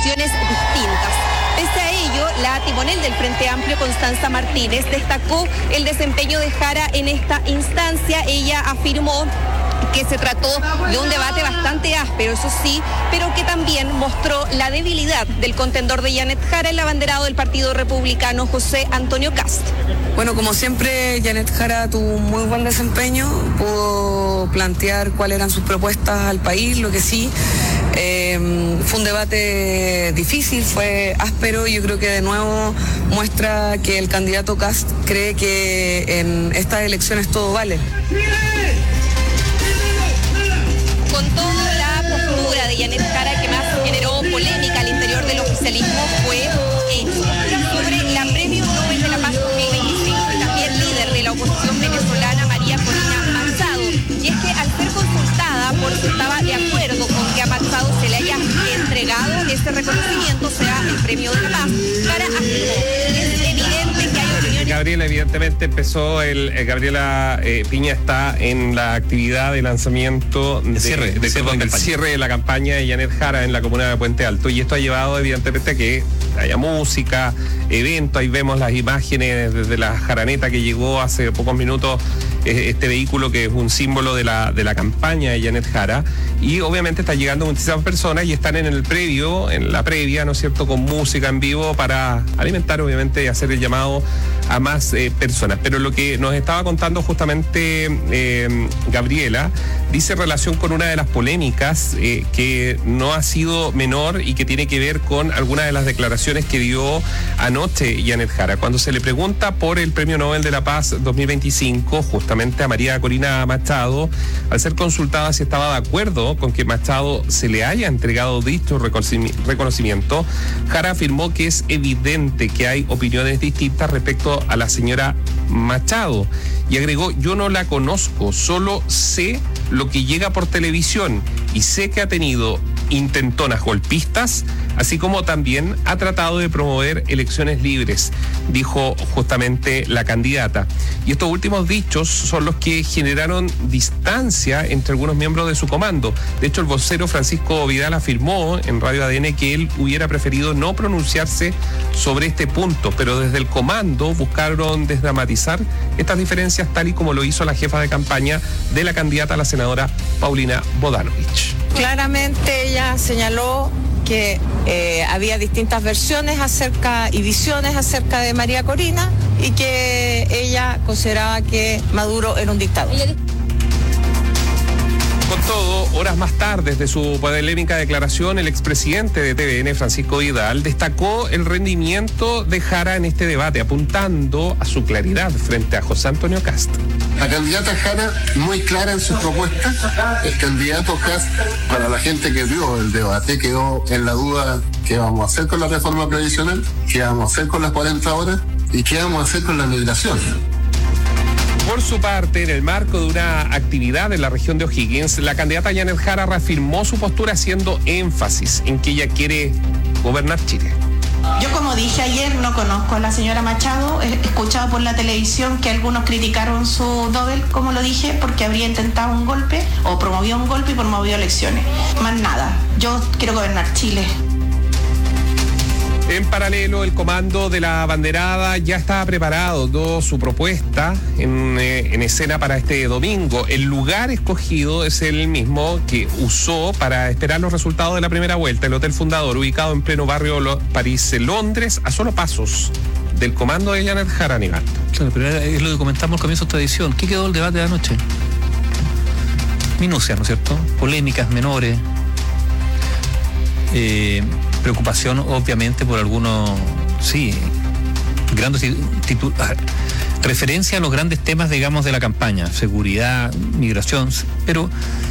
posiciones distintas. Pese a ello, la timonel del Frente Amplio, Constanza Martínez, destacó el desempeño de Jara en esta instancia. Ella afirmó que se trató de un debate bastante áspero, eso sí, pero que también mostró la debilidad del contendor de Janet Jara, el abanderado del Partido Republicano, José Antonio Kast. Bueno, como siempre, Janet Jara tuvo un muy buen desempeño, pudo plantear cuáles eran sus propuestas al país, lo que sí, fue un debate difícil, fue áspero, y yo creo que de nuevo muestra que el candidato Kast cree que en estas elecciones todo vale. Con toda la postura de Janet Jara, que más generó polémica al interior del oficialismo, fue sobre la Premio Nobel de la Paz 2025 y también líder de la oposición venezolana, María Corina Machado. Y es que al ser consultada por si estaba de acuerdo con que a Machado se le haya entregado este reconocimiento, sea el Premio de la Paz, Jara afirmó: es evidente que hay opiniones. Gabriela, evidentemente empezó Gabriela Piña está en la actividad de lanzamiento del cierre de la campaña de Janet Jara en la comuna de Puente Alto, y esto ha llevado evidentemente a que haya música, eventos. Ahí vemos las imágenes desde la jaraneta que llegó hace pocos minutos, este vehículo que es un símbolo de la campaña de Janet Jara, y obviamente está llegando muchísimas personas y están en la previa, ¿no es cierto?, con música en vivo para alimentar obviamente y hacer el llamado a más personas. Pero lo que nos estaba contando justamente Gabriela dice relación con una de las polémicas que no ha sido menor y que tiene que ver con algunas de las declaraciones que dio anoche Janet Jara. Cuando se le pregunta por el Premio Nobel de la Paz 2025, justamente a María Corina Machado, al ser consultada si estaba de acuerdo con que Machado se le haya entregado dicho reconocimiento, Jara afirmó que es evidente que hay opiniones distintas respecto a la señora Machado, y agregó: yo no la conozco, solo sé lo que llega por televisión y sé que ha tenido intentonas golpistas, así como también ha tratado de promover elecciones libres, dijo justamente la candidata. Y estos últimos dichos son los que generaron distancia entre algunos miembros de su comando. De hecho, el vocero Francisco Vidal afirmó en Radio ADN que él hubiera preferido no pronunciarse sobre este punto, pero desde el comando buscaron desdramatizar estas diferencias, tal y como lo hizo la jefa de campaña de la candidata, la senadora Paulina Bodanovich. Claramente ella señaló que había distintas versiones y visiones acerca de María Corina, y que ella consideraba que Maduro era un dictador. Con todo, horas más tarde de su polémica declaración, el expresidente de TVN, Francisco Vidal, destacó el rendimiento de Jara en este debate, apuntando a su claridad frente a José Antonio Kast. La candidata Jara, muy clara en sus propuestas. El candidato Kast, para la gente que vio el debate, quedó en la duda: ¿qué vamos a hacer con la reforma previsional? ¿Qué vamos a hacer con las 40 horas? ¿Y qué vamos a hacer con la migración? Por su parte, en el marco de una actividad en la región de O'Higgins, la candidata Janet Jara reafirmó su postura, haciendo énfasis en que ella quiere gobernar Chile. Yo, como dije ayer, no conozco a la señora Machado. He escuchado por la televisión que algunos criticaron su Nobel, como lo dije, porque habría intentado un golpe o promovió un golpe y promovió elecciones. Más nada. Yo quiero gobernar Chile. En paralelo, el comando de la banderada ya estaba preparado su propuesta en escena para este domingo. El lugar escogido es el mismo que usó para esperar los resultados de la primera vuelta, el Hotel Fundador, ubicado en pleno barrio París, Londres, a solo pasos del comando de Janet Jara, Aníbal. Claro, pero es lo que comentamos al comienzo de esta edición. ¿Qué quedó del debate de anoche? Minucias, ¿no es cierto? Polémicas menores. Preocupación obviamente por algunos, grandes referencia a los grandes temas, digamos, de la campaña: seguridad, migración, pero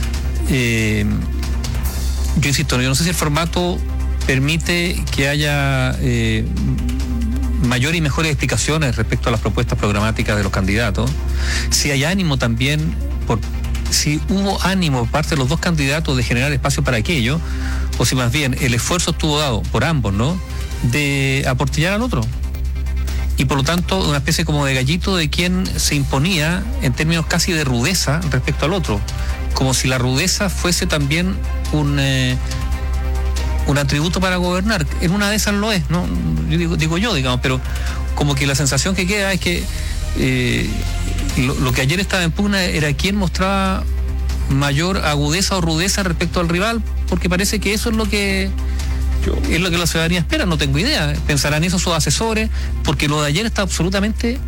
yo insisto, yo no sé si el formato permite que haya mayor y mejores explicaciones respecto a las propuestas programáticas de los candidatos, si hay ánimo también, si hubo ánimo por parte de los dos candidatos de generar espacio para aquello, o si más bien el esfuerzo estuvo dado por ambos, ¿no?, de aportillar al otro. Y por lo tanto, una especie como de gallito de quien se imponía en términos casi de rudeza respecto al otro. Como si la rudeza fuese también un atributo para gobernar. En una de esas lo es, ¿no? Yo digo, pero como que la sensación que queda es que lo que ayer estaba en pugna era quién mostraba mayor agudeza o rudeza respecto al rival, porque parece que eso es lo que la ciudadanía espera. No tengo idea, pensarán eso sus asesores, porque lo de ayer está absolutamente,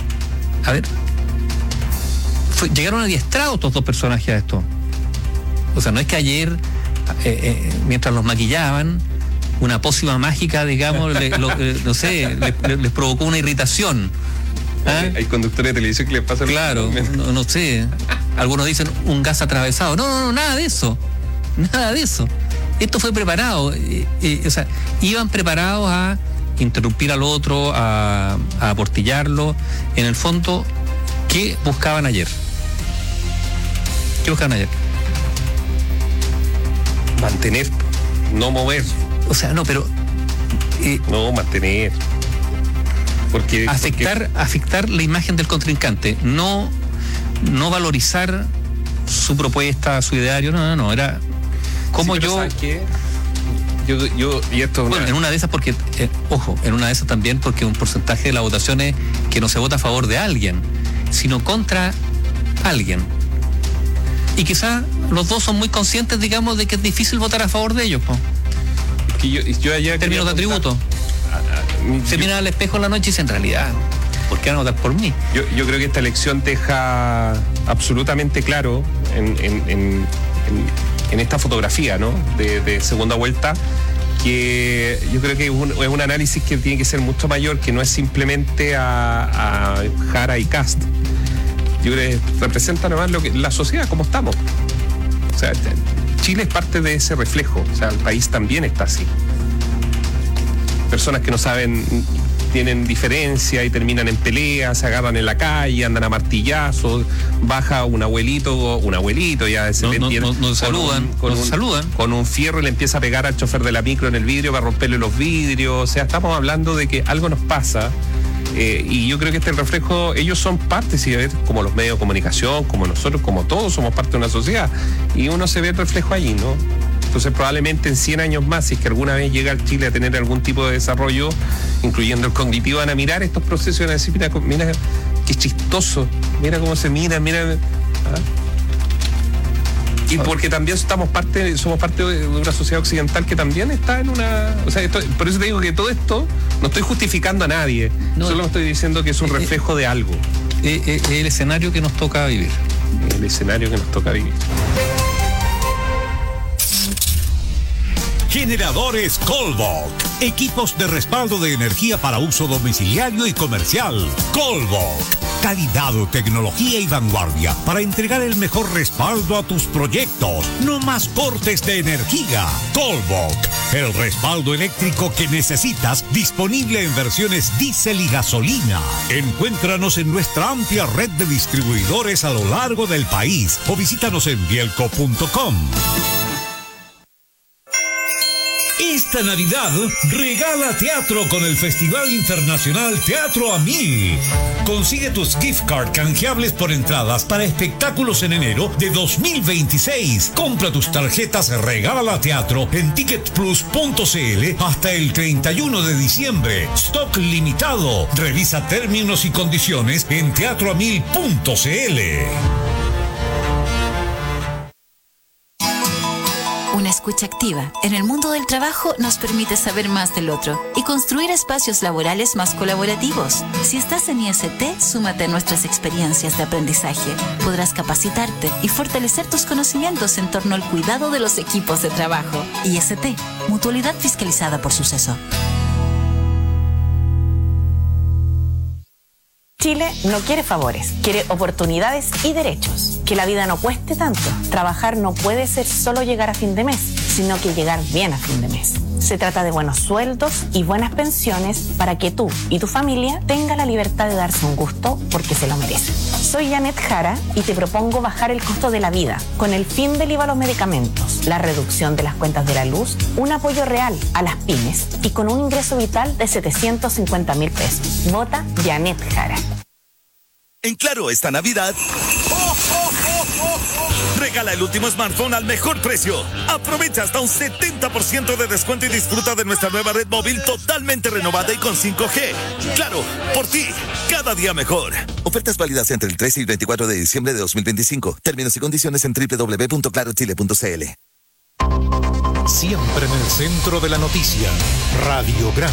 llegaron adiestrados estos dos personajes a esto. O sea, no es que ayer mientras los maquillaban una pócima mágica, digamos, les provocó una irritación. Hay conductores de televisión que les pasa. Claro, no sé. Algunos dicen un gas atravesado. No, nada de eso. Esto fue preparado. O sea, iban preparados a interrumpir al otro, a aportillarlo. En el fondo, ¿qué buscaban ayer? Mantener, no mover. O sea, no, pero... no, mantener. Porque afectar la imagen del contrincante, no valorizar su propuesta, su ideario, no, era como sí, yo... Y esto bueno, en una de esas porque, en una de esas también porque un porcentaje de la votación es que no se vota a favor de alguien, sino contra alguien. Y quizás los dos son muy conscientes, digamos, de que es difícil votar a favor de ellos, ¿no? Yo ayer en términos de atributo. Se miran al espejo en la noche y dicen, en realidad, ¿por qué van a votar por mí? Yo creo que esta elección deja absolutamente claro en esta fotografía, ¿no? de segunda vuelta, que yo creo que es un análisis que tiene que ser mucho mayor, que no es simplemente a Jara y Kast. Yo creo que representa nomás la sociedad, cómo estamos. O sea, Chile es parte de ese reflejo. O sea, el país también está así. Personas que no saben, tienen diferencia y terminan en peleas, se agarran en la calle, andan a martillazos, baja un abuelito, ya se le entiende. No saludan. Con un fierro y le empieza a pegar al chofer de la micro en el vidrio para romperle los vidrios. O sea, estamos hablando de que algo nos pasa. Y yo creo que este reflejo, ellos son parte, ¿sí? Como los medios de comunicación, como nosotros, como todos somos parte de una sociedad, y uno se ve el reflejo allí, ¿no? Entonces probablemente en 100 años más, si es que alguna vez llega el Chile a tener algún tipo de desarrollo, incluyendo el cognitivo, van a mirar estos procesos y van a decir, mira qué chistoso, mira cómo se mira. Y porque también somos parte de una sociedad occidental que también está en una... O sea, por eso te digo que todo esto, no estoy justificando a nadie, solo estoy diciendo que es un reflejo de algo. El escenario que nos toca vivir. Generadores Colbach. Equipos de respaldo de energía para uso domiciliario y comercial. Colbach. Calidad, tecnología y vanguardia para entregar el mejor respaldo a tus proyectos. No más cortes de energía. Colbach. El respaldo eléctrico que necesitas, disponible en versiones diésel y gasolina. Encuéntranos en nuestra amplia red de distribuidores a lo largo del país o visítanos en bielco.com. Esta Navidad regala teatro con el Festival Internacional Teatro a 1000. Consigue tus gift card canjeables por entradas para espectáculos en enero de 2026. Compra tus tarjetas Regala Teatro en ticketplus.cl hasta el 31 de diciembre. Stock limitado. Revisa términos y condiciones en teatroa1000.cl. Una escucha activa en el mundo del trabajo nos permite saber más del otro y construir espacios laborales más colaborativos. Si estás en IST, súmate a nuestras experiencias de aprendizaje. Podrás capacitarte y fortalecer tus conocimientos en torno al cuidado de los equipos de trabajo. IST, Mutualidad Fiscalizada por Suceso. Chile no quiere favores, quiere oportunidades y derechos. Que la vida no cueste tanto. Trabajar no puede ser solo llegar a fin de mes, sino que llegar bien a fin de mes. Se trata de buenos sueldos y buenas pensiones para que tú y tu familia tengan la libertad de darse un gusto porque se lo merecen. Soy Janet Jara y te propongo bajar el costo de la vida con el fin del IVA a los medicamentos, la reducción de las cuentas de la luz, un apoyo real a las pymes y con un ingreso vital de 750.000 pesos. Vota Janet Jara. En Claro esta Navidad, regala el último smartphone al mejor precio. Aprovecha hasta un 70% de descuento y disfruta de nuestra nueva red móvil totalmente renovada y con 5G. Claro, por ti, cada día mejor. Ofertas válidas entre el 13 y el 24 de diciembre de 2025. Términos y condiciones en www.clarochile.cl. Siempre en el centro de la noticia. Radiograma.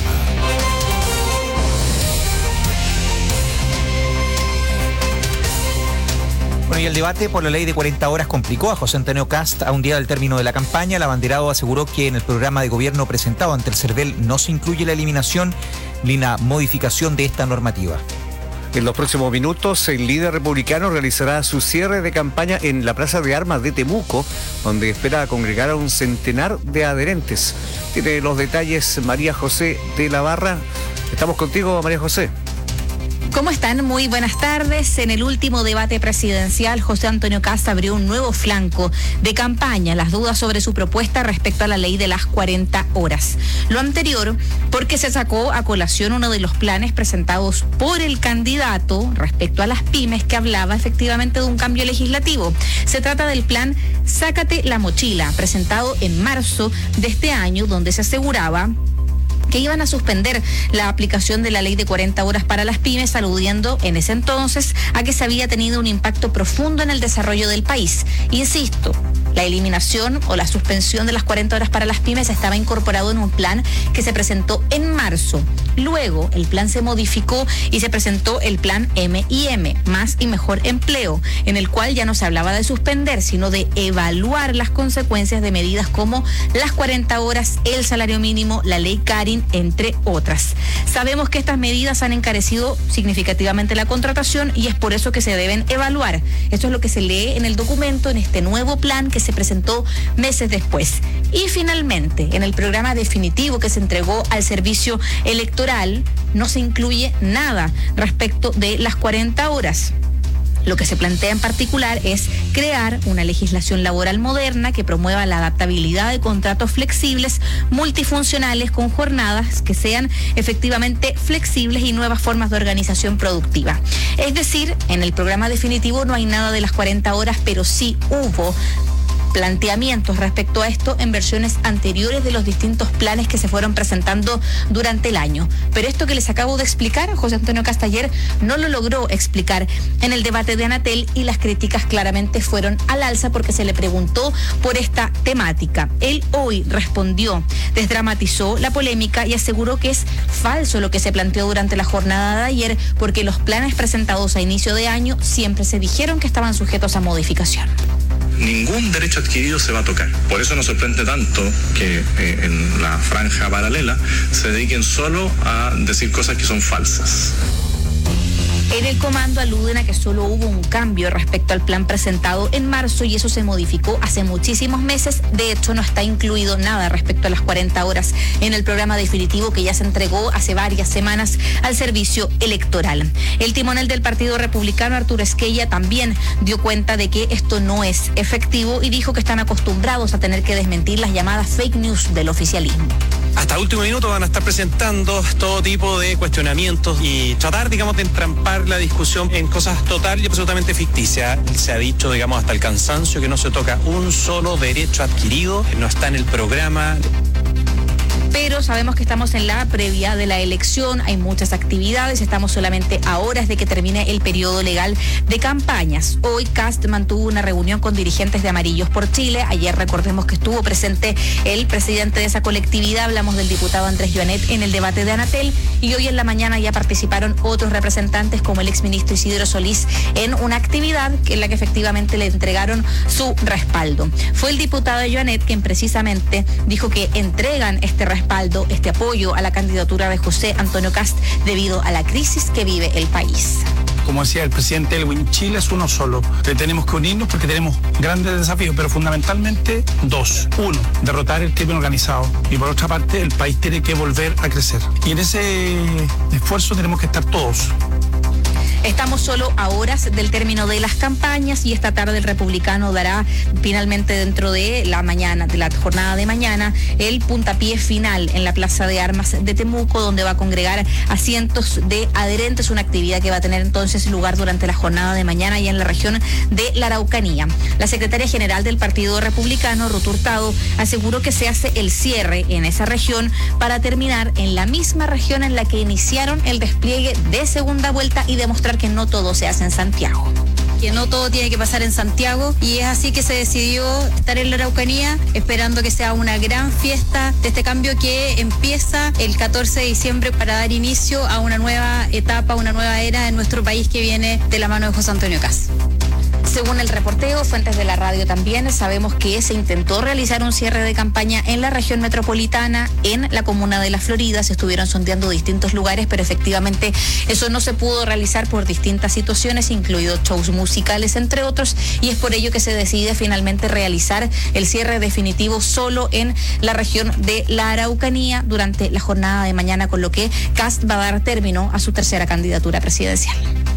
Bueno, y el debate por la ley de 40 horas complicó a José Antonio Kast a un día del término de la campaña. El abanderado aseguró que en el programa de gobierno presentado ante el CERVEL no se incluye la eliminación ni la modificación de esta normativa. En los próximos minutos, el líder republicano realizará su cierre de campaña en la Plaza de Armas de Temuco, donde espera congregar a un centenar de adherentes. Tiene los detalles María José de la Barra. Estamos contigo, María José. ¿Cómo están? Muy buenas tardes. En el último debate presidencial, José Antonio Kast abrió un nuevo flanco de campaña, las dudas sobre su propuesta respecto a la ley de las 40 horas. Lo anterior, porque se sacó a colación uno de los planes presentados por el candidato respecto a las pymes, que hablaba efectivamente de un cambio legislativo. Se trata del plan Sácate la mochila, presentado en marzo de este año, donde se aseguraba que iban a suspender la aplicación de la ley de 40 horas para las pymes, aludiendo en ese entonces a que se había tenido un impacto profundo en el desarrollo del país. Insisto, la eliminación o la suspensión de las 40 horas para las pymes estaba incorporado en un plan que se presentó en marzo. Luego, el plan se modificó y se presentó el plan M&M, Más y Mejor Empleo, en el cual ya no se hablaba de suspender, sino de evaluar las consecuencias de medidas como las 40 horas, el salario mínimo, la ley Karin, entre otras. Sabemos que estas medidas han encarecido significativamente la contratación y es por eso que se deben evaluar. Esto es lo que se lee en el documento, en este nuevo plan que se presentó meses después. Y finalmente, en el programa definitivo que se entregó al servicio electoral, no se incluye nada respecto de las 40 horas. Lo que se plantea en particular es crear una legislación laboral moderna que promueva la adaptabilidad de contratos flexibles, multifuncionales, con jornadas que sean efectivamente flexibles y nuevas formas de organización productiva. Es decir, en el programa definitivo no hay nada de las 40 horas, pero sí hubo planteamientos respecto a esto en versiones anteriores de los distintos planes que se fueron presentando durante el año. Pero esto que les acabo de explicar, José Antonio Kast ayer no lo logró explicar en el debate de Anatel y las críticas claramente fueron al alza porque se le preguntó por esta temática. Él hoy respondió, desdramatizó la polémica y aseguró que es falso lo que se planteó durante la jornada de ayer porque los planes presentados a inicio de año siempre se dijeron que estaban sujetos a modificación. Ningún derecho adquirido se va a tocar. Por eso nos sorprende tanto que en la franja paralela se dediquen solo a decir cosas que son falsas. En el comando aluden a que solo hubo un cambio respecto al plan presentado en marzo y eso se modificó hace muchísimos meses. De hecho, no está incluido nada respecto a las 40 horas en el programa definitivo que ya se entregó hace varias semanas al servicio electoral. El timonel del Partido Republicano, Arturo Esquella, también dio cuenta de que esto no es efectivo y dijo que están acostumbrados a tener que desmentir las llamadas fake news del oficialismo. Hasta último minuto van a estar presentando todo tipo de cuestionamientos y tratar, digamos, de entrampar la discusión en cosas total y absolutamente ficticias. Se ha dicho, digamos, hasta el cansancio que no se toca un solo derecho adquirido, no está en el programa. Pero sabemos que estamos en la previa de la elección, hay muchas actividades, estamos solamente a horas de que termine el periodo legal de campañas. Hoy Kast mantuvo una reunión con dirigentes de Amarillos por Chile. Ayer recordemos que estuvo presente el presidente de esa colectividad, hablamos del diputado Andrés Joanet en el debate de Anatel, y hoy en la mañana ya participaron otros representantes como el exministro Isidro Solís en una actividad en la que efectivamente le entregaron su respaldo. Fue el diputado Joanet quien precisamente dijo que entregan este respaldo, este apoyo a la candidatura de José Antonio Kast debido a la crisis que vive el país. Como decía el presidente Elwin, Chile es uno solo. Tenemos que unirnos porque tenemos grandes desafíos, pero fundamentalmente dos. Uno, derrotar el crimen organizado. Y por otra parte, el país tiene que volver a crecer. Y en ese esfuerzo tenemos que estar todos. Estamos solo a horas del término de las campañas y esta tarde el Republicano dará finalmente dentro de la jornada de mañana, el puntapié final en la Plaza de Armas de Temuco, donde va a congregar a cientos de adherentes, una actividad que va a tener entonces lugar durante la jornada de mañana y en la región de la Araucanía. La secretaria general del Partido Republicano, Ruth Hurtado, aseguró que se hace el cierre en esa región para terminar en la misma región en la que iniciaron el despliegue de segunda vuelta y demostrar que no todo se hace en Santiago. Que no todo tiene que pasar en Santiago, y es así que se decidió estar en la Araucanía, esperando que sea una gran fiesta de este cambio que empieza el 14 de diciembre para dar inicio a una nueva etapa, una nueva era en nuestro país que viene de la mano de José Antonio Kast. Según el reporteo, fuentes de la radio también, sabemos que se intentó realizar un cierre de campaña en la región metropolitana, en la comuna de La Florida. Se estuvieron sondeando distintos lugares, pero efectivamente eso no se pudo realizar por distintas situaciones, incluidos shows musicales, entre otros, y es por ello que se decide finalmente realizar el cierre definitivo solo en la región de la Araucanía durante la jornada de mañana, con lo que Kast va a dar término a su tercera candidatura presidencial.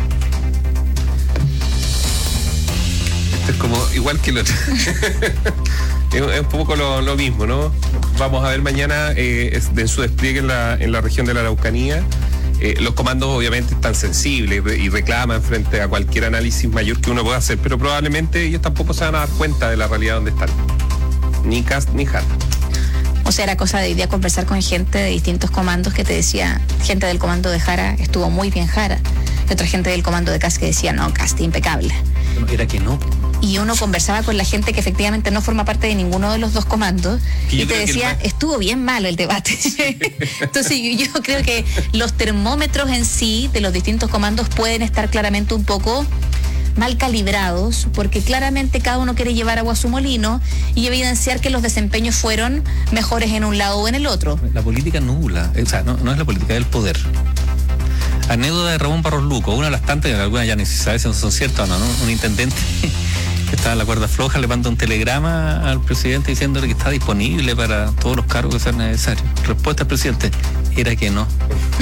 Es como igual que el otro. Es un poco lo mismo, ¿no? Vamos a ver mañana en su despliegue en la región de la Araucanía. Los comandos obviamente están sensibles y reclaman frente a cualquier análisis mayor que uno pueda hacer, pero probablemente ellos tampoco se van a dar cuenta de la realidad donde están. Ni Kast ni Jara. O sea, era cosa de hoy día conversar con gente de distintos comandos que te decía, gente del comando de Jara, estuvo muy bien Jara, y otra gente del comando de Kast que decía, no, Kast impecable. Era que no. Y uno conversaba con la gente que efectivamente no forma parte de ninguno de los dos comandos y te decía, estuvo bien malo el debate. Entonces yo creo que los termómetros en sí de los distintos comandos pueden estar claramente un poco mal calibrados, porque claramente cada uno quiere llevar agua a su molino y evidenciar que los desempeños fueron mejores en un lado o en el otro. La política nula, o sea, no es la política del poder. Anécdota de Ramón Barros Luco, una de las tantas, que algunas ya ni se sabe si son ciertas o no, un intendente que estaba en la cuerda floja le manda un telegrama al presidente diciéndole que está disponible para todos los cargos que sean necesarios. Respuesta del presidente, era que no.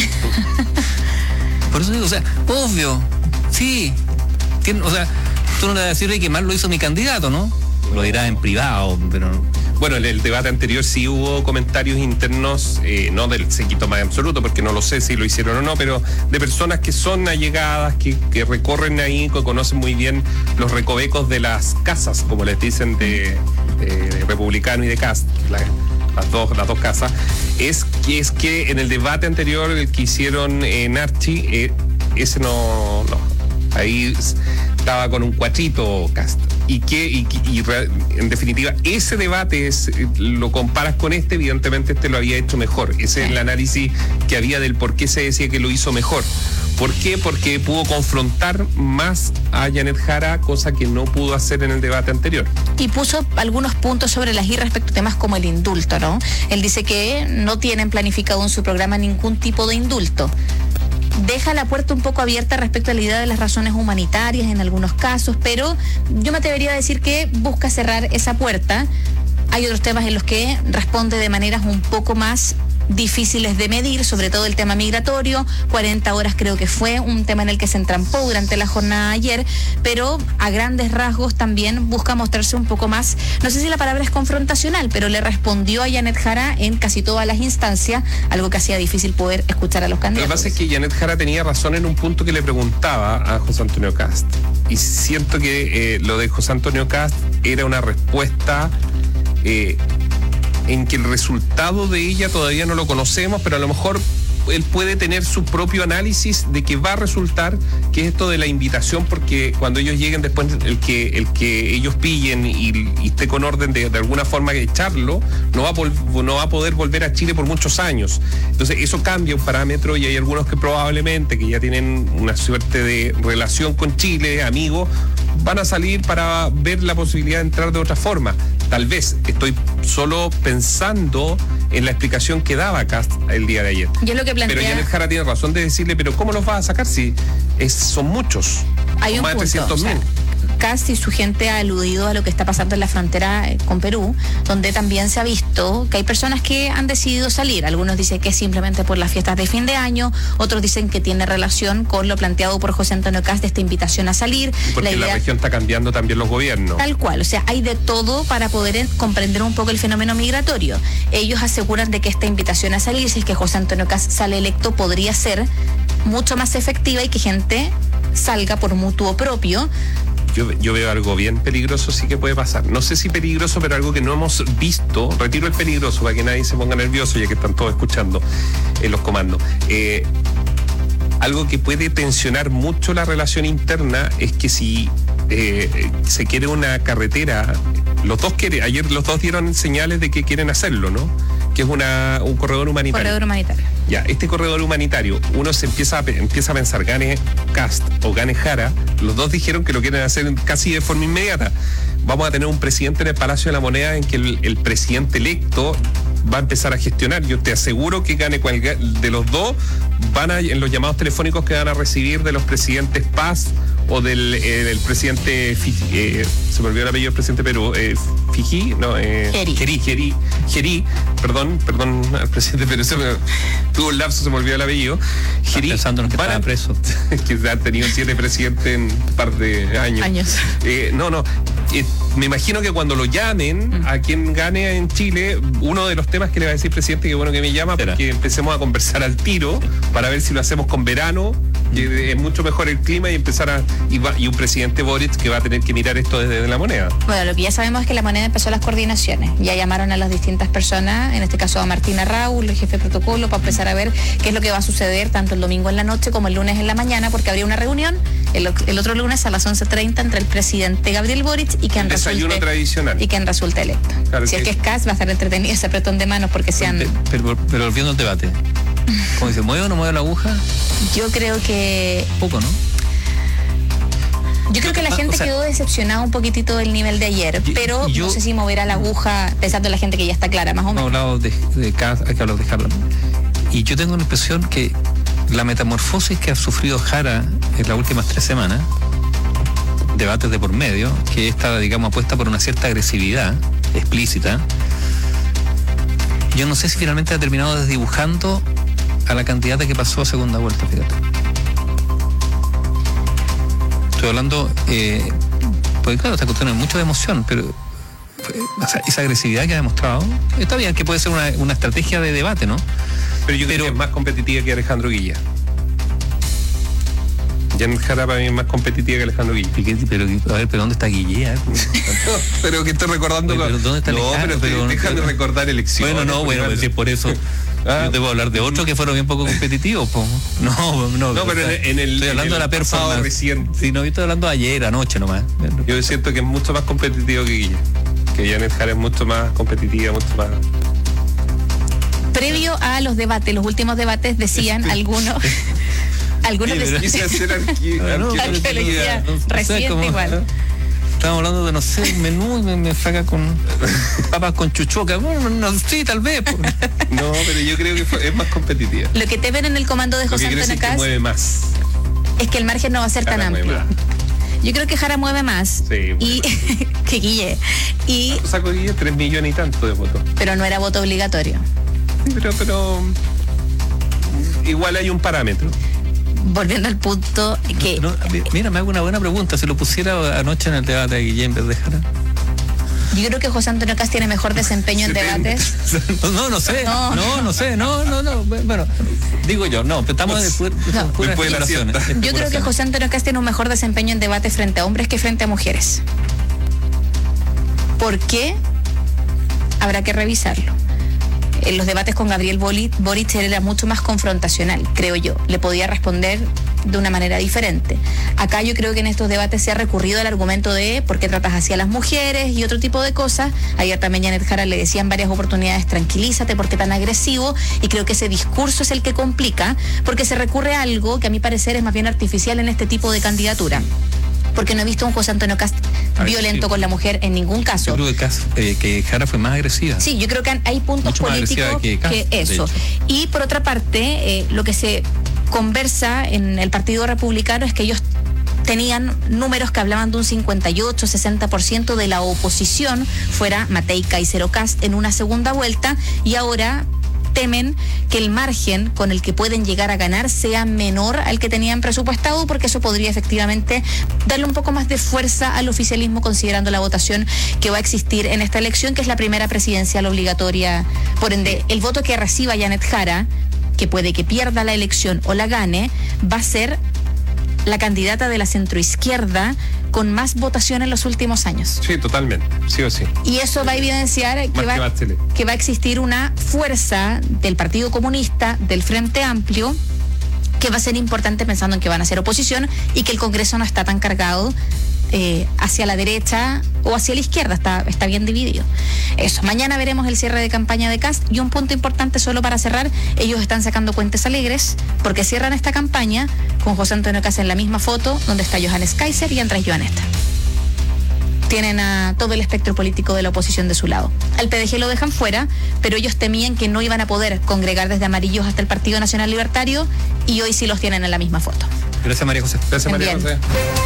Por eso digo, o sea, obvio, sí, o sea, tú no le vas a decir que mal lo hizo mi candidato, ¿no? Lo dirá en privado, pero... Bueno, en el debate anterior sí hubo comentarios internos, no del séquito más absoluto, porque no lo sé si lo hicieron o no, pero de personas que son allegadas, que recorren ahí, que conocen muy bien los recovecos de las casas, como les dicen, de Republicano y de Kast, las dos casas, es que en el debate anterior, el que hicieron en Archi, ese no. Ahí estaba con un cuatrito Kast. Y en definitiva, ese debate lo comparas con evidentemente lo había hecho mejor. Ese es el análisis que había del por qué se decía que lo hizo mejor. ¿Por qué? Porque pudo confrontar más a Janet Jara, cosa que no pudo hacer en el debate anterior. Y puso algunos puntos sobre las I respecto a temas como el indulto, ¿no? Él dice que no tienen planificado en su programa ningún tipo de indulto. Deja la puerta un poco abierta respecto a la idea de las razones humanitarias en algunos casos, pero yo me atrevería a decir que busca cerrar esa puerta. Hay otros temas en los que responde de maneras un poco más difíciles de medir, sobre todo el tema migratorio. 40 horas creo que fue un tema en el que se entrampó durante la jornada de ayer, pero a grandes rasgos también busca mostrarse un poco más, no sé si la palabra es confrontacional, pero le respondió a Janet Jara en casi todas las instancias, algo que hacía difícil poder escuchar a los candidatos. Lo que pasa es que Janet Jara tenía razón en un punto que le preguntaba a José Antonio Kast, y siento que lo de José Antonio Kast era una respuesta en que el resultado de ella todavía no lo conocemos, pero a lo mejor él puede tener su propio análisis de que va a resultar, que es esto de la invitación, porque cuando ellos lleguen después, el que ellos pillen y esté con orden de alguna forma de echarlo, no va a poder volver a Chile por muchos años. Entonces eso cambia un parámetro, y hay algunos que probablemente, que ya tienen una suerte de relación con Chile, amigos, van a salir para ver la posibilidad de entrar de otra forma. Tal vez estoy solo pensando en la explicación que daba Kast el día de ayer. Yo lo que plantea... Pero Janet Jara tiene razón de decirle, pero ¿cómo los vas a sacar si son muchos? Hay un más de punto, 300.000. Kast y su gente ha aludido a lo que está pasando en la frontera con Perú, donde también se ha visto que hay personas que han decidido salir. Algunos dicen que es simplemente por las fiestas de fin de año, otros dicen que tiene relación con lo planteado por José Antonio Kast de esta invitación a salir. Porque la región está cambiando también los gobiernos. Tal cual, o sea, hay de todo para poder comprender un poco el fenómeno migratorio. Ellos aseguran de que esta invitación a salir, si es que José Antonio Kast sale electo, podría ser mucho más efectiva y que gente salga por mutuo propio. Yo veo algo bien peligroso, sí que puede pasar. No sé si peligroso, pero algo que no hemos visto. Retiro el peligroso para que nadie se ponga nervioso, ya que están todos escuchando en los comandos. Algo que puede tensionar mucho la relación interna es que si se quiere una carretera, ayer los dos dieron señales de que quieren hacerlo, ¿no? Que es un corredor humanitario. Corredor humanitario. Ya, este corredor humanitario, uno se empieza a pensar, gane Kast o gane Jara, los dos dijeron que lo quieren hacer casi de forma inmediata. Vamos a tener un presidente en el Palacio de la Moneda en que el presidente electo va a empezar a gestionar. Yo te aseguro que gane cual de los dos, en los llamados telefónicos que van a recibir de los presidentes Paz o del presidente se me olvidó el apellido del presidente de Perú, Geri, perdón al presidente Perú, tuvo un lapso, se me olvidó el apellido. Geri, pensando en que estaba preso. Que han tenido 7 presidentes en un par de años. Me imagino que cuando lo llamen a quien gane en Chile, uno de los temas que le va a decir presidente, que bueno que me llama, porque empecemos a conversar al tiro para ver si lo hacemos con verano, que es mucho mejor el clima, y y un presidente Boric que va a tener que mirar esto desde la Moneda. Bueno, lo que ya sabemos es que la Moneda empezó las coordinaciones. Ya llamaron a las distintas personas, en este caso a Martina Raúl, el jefe de protocolo, para empezar a ver qué es lo que va a suceder tanto el domingo en la noche como el lunes en la mañana, porque habría una reunión el otro lunes a las 11:30 entre el presidente Gabriel Boric y quien desayuno tradicional y quien resulte electo. Claro, si es que es Kast, va a estar entretenido ese apretón de manos porque sean... Pero volviendo al debate, ¿cómo dice? ¿Mueve o no mueve la aguja? Yo creo que... Poco, ¿no? Yo creo que la gente quedó decepcionada un poquitito del nivel de ayer, pero no sé si moverá la aguja pensando en la gente que ya está clara, más o menos. Hemos hablado de Kast, hay que hablar de Jara. Y yo tengo una impresión que la metamorfosis que ha sufrido Jara en las últimas 3 semanas, debates de por medio, que está, digamos, apuesta por una cierta agresividad explícita, yo no sé si finalmente ha terminado desdibujando a la candidata que pasó a segunda vuelta, fíjate. Estoy hablando, porque claro, esta cuestión es mucho de emoción, pero esa agresividad que ha demostrado, está bien que puede ser una estrategia de debate, ¿no? Pero yo creo que es más competitiva que Alejandro Guilla. Janet Jara para mí es más competitiva que Alejandro Guilla. Pero ¿dónde está Guilla? Pero que estoy recordando... Pero ¿dónde está Alejandro? Pero dejan de recordar elecciones. Bueno, decir por eso... Yo te voy a hablar de otros que fueron bien poco competitivos, po. No, pero estoy hablando de la performance reciente. Sí, no, yo estoy hablando ayer, anoche nomás. Yo siento que es mucho más competitivo que Guilla. Que Janet Jara es mucho más competitiva, mucho más... Previo a los debates, los últimos debates, decían algunos arqueología reciente igual. Estamos hablando de, no sé, menú y me saca con papas con chuchoca. Bueno, no, sí, tal vez. No, pero yo creo que es más competitiva. Lo que te ven en el comando de José Antonio Kast mueve más. Es que el margen no va a ser tan amplio. Yo creo que Jara mueve más. Sí, y que Guille. Y sacó Guille 3 millones y tanto de votos. Pero no era voto obligatorio. Pero igual hay un parámetro. Volviendo al punto que... Mira, me hago una buena pregunta. Si lo pusiera anoche en el debate de Guillén en vez de Jara. Yo creo que José Antonio Kast tiene mejor desempeño en debates. No sé. Bueno, digo yo, estamos de puras declaraciones. Yo creo que José Antonio Kast tiene un mejor desempeño en debates frente a hombres que frente a mujeres. ¿Por qué? Habrá que revisarlo. En los debates con Gabriel Boric era mucho más confrontacional, creo yo. Le podía responder de una manera diferente. Acá yo creo que en estos debates se ha recurrido al argumento de por qué tratas así a las mujeres y otro tipo de cosas. Ayer también Janet Jara le decía en varias oportunidades, tranquilízate, ¿por qué tan agresivo? Y creo que ese discurso es el que complica, porque se recurre a algo que a mi parecer es más bien artificial en este tipo de candidatura. Porque no he visto a un José Antonio Kast violento con la mujer en ningún caso. Yo creo que Jara fue más agresiva. Sí, yo creo que hay puntos mucho políticos que eso. Y por otra parte, lo que se conversa en el Partido Republicano es que ellos tenían números que hablaban de un 58-60% de la oposición fuera Matei, Kaiser o Kast en una segunda vuelta, y ahora temen que el margen con el que pueden llegar a ganar sea menor al que tenían presupuestado, porque eso podría efectivamente darle un poco más de fuerza al oficialismo, considerando la votación que va a existir en esta elección, que es la primera presidencial obligatoria. Por ende, el voto que reciba Janet Jara, que puede que pierda la elección o la gane, va a ser la candidata de la centroizquierda con más votación en los últimos años. Sí, totalmente, sí o sí. Y eso va a evidenciar que va a existir una fuerza del Partido Comunista, del Frente Amplio, que va a ser importante pensando en que van a ser oposición y que el Congreso no está tan cargado hacia la derecha o hacia la izquierda, está bien dividido. Eso, mañana veremos el cierre de campaña de Kast, y un punto importante solo para cerrar: ellos están sacando cuentas alegres porque cierran esta campaña con José Antonio Kast en la misma foto donde está Johannes Kaiser y Andrés Joanesta. Tienen a todo el espectro político de la oposición de su lado. Al PDG lo dejan fuera, pero ellos temían que no iban a poder congregar desde amarillos hasta el Partido Nacional Libertario, y hoy sí los tienen en la misma foto. Gracias, María José. Gracias, María José.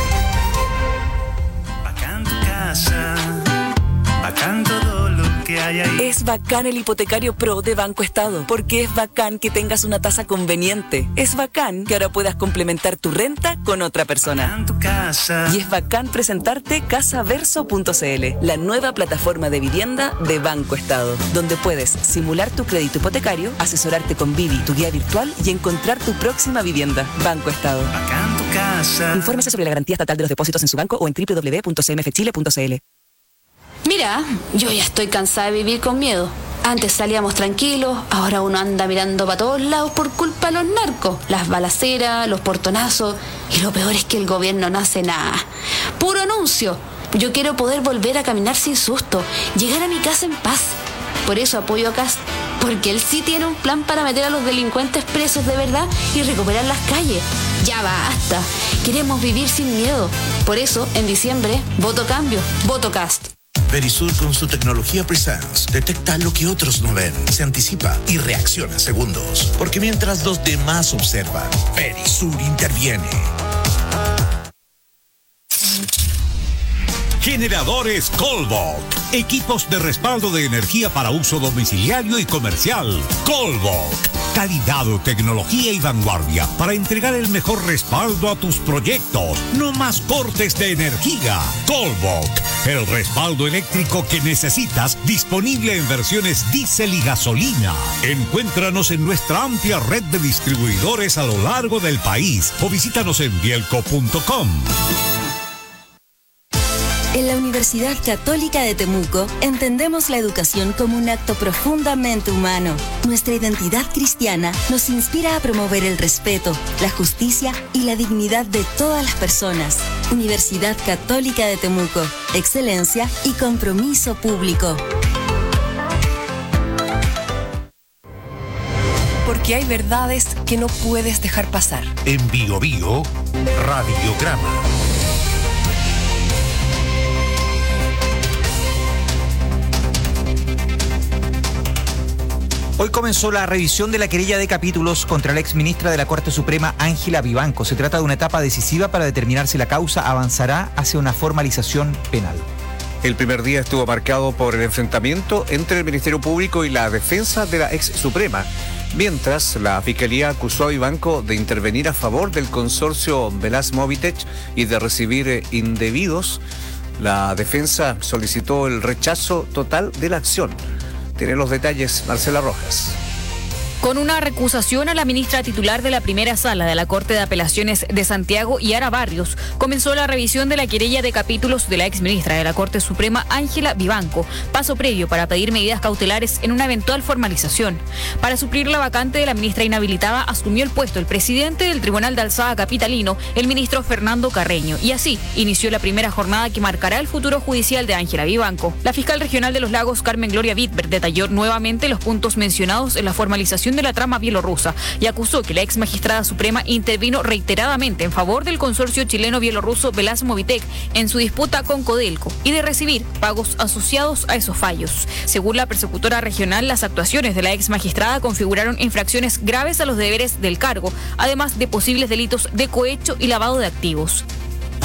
Bacán todo lo que hay ahí. Es bacán el hipotecario Pro de Banco Estado, porque es bacán que tengas una tasa conveniente. Es bacán que ahora puedas complementar tu renta con otra persona. Tu casa. Y es bacán presentarte Casaverso.cl, la nueva plataforma de vivienda de Banco Estado, donde puedes simular tu crédito hipotecario, asesorarte con Vivi, tu guía virtual, y encontrar tu próxima vivienda. Banco Estado. Bacán tu casa. Infórmese sobre la garantía estatal de los depósitos en su banco o en www.cmfchile.cl. Mira, yo ya estoy cansada de vivir con miedo. Antes salíamos tranquilos, ahora uno anda mirando para todos lados por culpa de los narcos, las balaceras, los portonazos, y lo peor es que el gobierno no hace nada. Puro anuncio. Yo quiero poder volver a caminar sin susto, llegar a mi casa en paz. Por eso apoyo a Kast, porque él sí tiene un plan para meter a los delincuentes presos de verdad y recuperar las calles. Ya basta, queremos vivir sin miedo. Por eso, en diciembre, voto cambio, voto Kast. Verisur, con su tecnología Presence, detecta lo que otros no ven, se anticipa y reacciona en segundos. Porque mientras los demás observan, Verisur interviene. Generadores Colbot. Equipos de respaldo de energía para uso domiciliario y comercial. Colbot. Calidad, tecnología y vanguardia para entregar el mejor respaldo a tus proyectos. No más cortes de energía. Colbot. El respaldo eléctrico que necesitas, disponible en versiones diésel y gasolina. Encuéntranos en nuestra amplia red de distribuidores a lo largo del país o visítanos en bielco.com. En la Universidad Católica de Temuco entendemos la educación como un acto profundamente humano. Nuestra identidad cristiana nos inspira a promover el respeto, la justicia y la dignidad de todas las personas. Universidad Católica de Temuco, excelencia y compromiso público. Porque hay verdades que no puedes dejar pasar. En Bio Bio, Radiograma. Hoy comenzó la revisión de la querella de capítulos contra la exministra de la Corte Suprema, Ángela Vivanco. Se trata de una etapa decisiva para determinar si la causa avanzará hacia una formalización penal. El primer día estuvo marcado por el enfrentamiento entre el Ministerio Público y la defensa de la ex Suprema, mientras la Fiscalía acusó a Vivanco de intervenir a favor del consorcio Velaz-Movitech y de recibir indebidos. La defensa solicitó el rechazo total de la acción. Tiene los detalles Marcela Rojas. Con una recusación a la ministra titular de la primera sala de la Corte de Apelaciones de Santiago, Yara Barrios, comenzó la revisión de la querella de capítulos de la exministra de la Corte Suprema, Ángela Vivanco, paso previo para pedir medidas cautelares en una eventual formalización. Para suplir la vacante de la ministra inhabilitada, asumió el puesto el presidente del Tribunal de Alzada capitalino, el ministro Fernando Carreño, y así inició la primera jornada que marcará el futuro judicial de Ángela Vivanco. La fiscal regional de Los Lagos, Carmen Gloria Wittberg, detalló nuevamente los puntos mencionados en la formalización de la trama bielorrusa y acusó que la ex magistrada suprema intervino reiteradamente en favor del consorcio chileno-bielorruso Velaz-Movitech en su disputa con Codelco y de recibir pagos asociados a esos fallos. Según la persecutora regional, las actuaciones de la ex magistrada configuraron infracciones graves a los deberes del cargo, además de posibles delitos de cohecho y lavado de activos.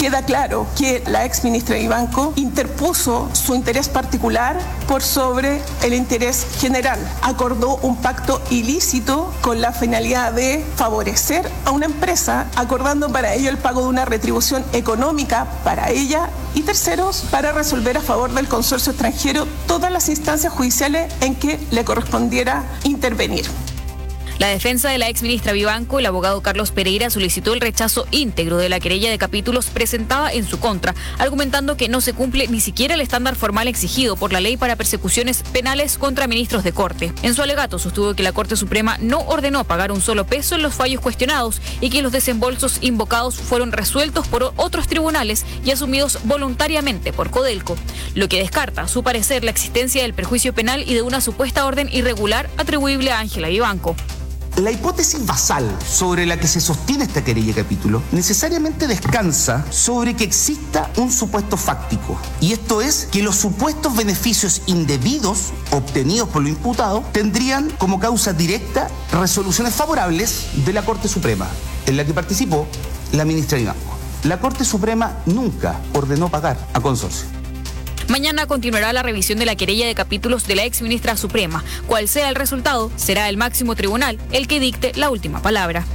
queda claro que la ex ministra Vivanco interpuso su interés particular por sobre el interés general. Acordó un pacto ilícito con la finalidad de favorecer a una empresa, acordando para ello el pago de una retribución económica para ella y terceros para resolver a favor del consorcio extranjero todas las instancias judiciales en que le correspondiera intervenir. La defensa de la exministra Vivanco, el abogado Carlos Pereira, solicitó el rechazo íntegro de la querella de capítulos presentada en su contra, argumentando que no se cumple ni siquiera el estándar formal exigido por la ley para persecuciones penales contra ministros de Corte. En su alegato sostuvo que la Corte Suprema no ordenó pagar un solo peso en los fallos cuestionados y que los desembolsos invocados fueron resueltos por otros tribunales y asumidos voluntariamente por Codelco, lo que descarta, a su parecer, la existencia del perjuicio penal y de una supuesta orden irregular atribuible a Ángela Vivanco. La hipótesis basal sobre la que se sostiene esta querella de capítulo necesariamente descansa sobre que exista un supuesto fáctico, y esto es que los supuestos beneficios indebidos obtenidos por lo imputado tendrían como causa directa resoluciones favorables de la Corte Suprema, en la que participó la ministra Vivanco. La Corte Suprema nunca ordenó pagar a consorcio. Mañana continuará la revisión de la querella de capítulos de la exministra Suprema. Cual sea el resultado, será el máximo tribunal el que dicte la última palabra.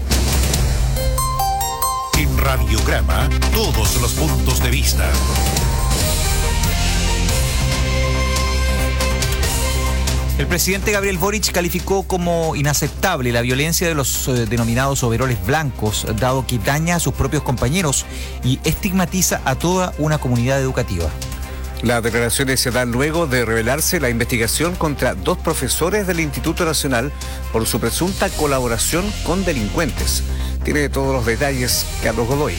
En Radiograma, todos los puntos de vista. El presidente Gabriel Boric calificó como inaceptable la violencia de los denominados overoles blancos, dado que daña a sus propios compañeros y estigmatiza a toda una comunidad educativa. Las declaraciones se dan luego de revelarse la investigación contra 2 profesores del Instituto Nacional por su presunta colaboración con delincuentes. Tiene todos los detalles Carlos Godoy.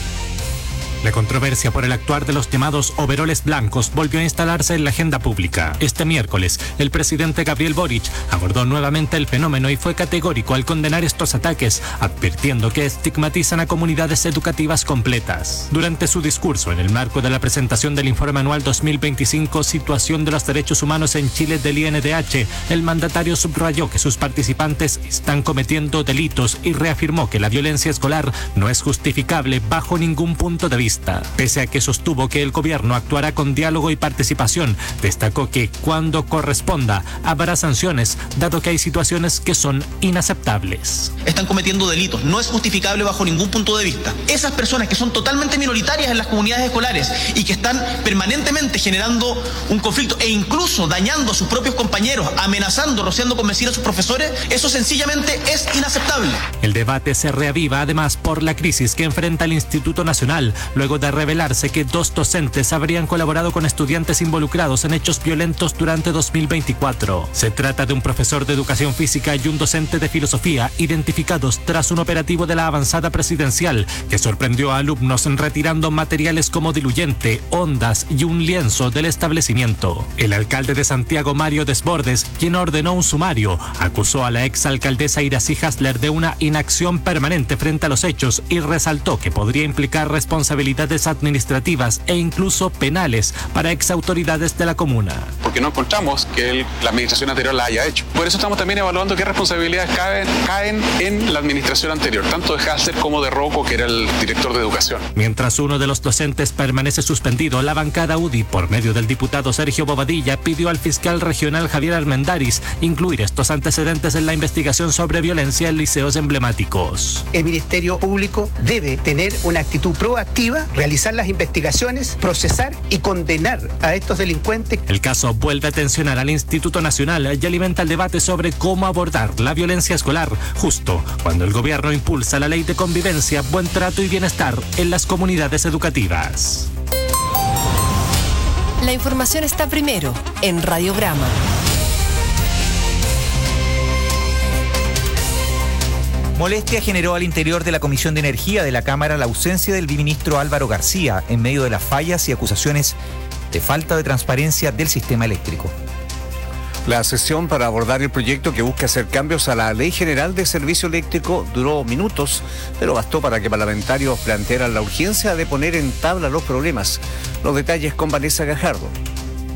La controversia por el actuar de los llamados overoles blancos volvió a instalarse en la agenda pública. Este miércoles, el presidente Gabriel Boric abordó nuevamente el fenómeno y fue categórico al condenar estos ataques, advirtiendo que estigmatizan a comunidades educativas completas. Durante su discurso, en el marco de la presentación del informe anual 2025, Situación de los Derechos Humanos en Chile del INDH, el mandatario subrayó que sus participantes están cometiendo delitos y reafirmó que la violencia escolar no es justificable bajo ningún punto de vista. Pese a que sostuvo que el gobierno actuará con diálogo y participación, destacó que cuando corresponda habrá sanciones, dado que hay situaciones que son inaceptables. Están cometiendo delitos, no es justificable bajo ningún punto de vista. Esas personas que son totalmente minoritarias en las comunidades escolares y que están permanentemente generando un conflicto e incluso dañando a sus propios compañeros, amenazando, rociando con benzina a sus profesores, eso sencillamente es inaceptable. El debate se reaviva además por la crisis que enfrenta el Instituto Nacional, luego de revelarse que 2 docentes habrían colaborado con estudiantes involucrados en hechos violentos durante 2024. Se trata de un profesor de educación física y un docente de filosofía, identificados tras un operativo de la avanzada presidencial que sorprendió a alumnos retirando materiales como diluyente, ondas y un lienzo del establecimiento. El alcalde de Santiago, Mario Desbordes, quien ordenó un sumario, acusó a la exalcaldesa Iracy Hasler de una inacción permanente frente a los hechos y resaltó que podría implicar responsabilidades administrativas e incluso penales para exautoridades de la comuna. Porque no encontramos que la administración anterior la haya hecho. Por eso estamos también evaluando qué responsabilidades caen en la administración anterior, tanto de Hasler como de Rocco, que era el director de educación. Mientras uno de los docentes permanece suspendido, la bancada UDI, por medio del diputado Sergio Bobadilla, pidió al fiscal regional Javier Armendáriz incluir estos antecedentes en la investigación sobre violencia en liceos emblemáticos. El Ministerio Público debe tener una actitud proactiva, realizar las investigaciones, procesar y condenar a estos delincuentes. El caso vuelve a tensionar al Instituto Nacional y alimenta el debate sobre cómo abordar la violencia escolar, justo cuando el gobierno impulsa la ley de convivencia, buen trato y bienestar en las comunidades educativas. La información está primero en Radiograma. Molestia generó al interior de la Comisión de Energía de la Cámara la ausencia del ministro Álvaro García en medio de las fallas y acusaciones de falta de transparencia del sistema eléctrico. La sesión para abordar el proyecto que busca hacer cambios a la Ley General de Servicio Eléctrico duró minutos, pero bastó para que parlamentarios plantearan la urgencia de poner en tabla los problemas. Los detalles con Vanessa Gajardo.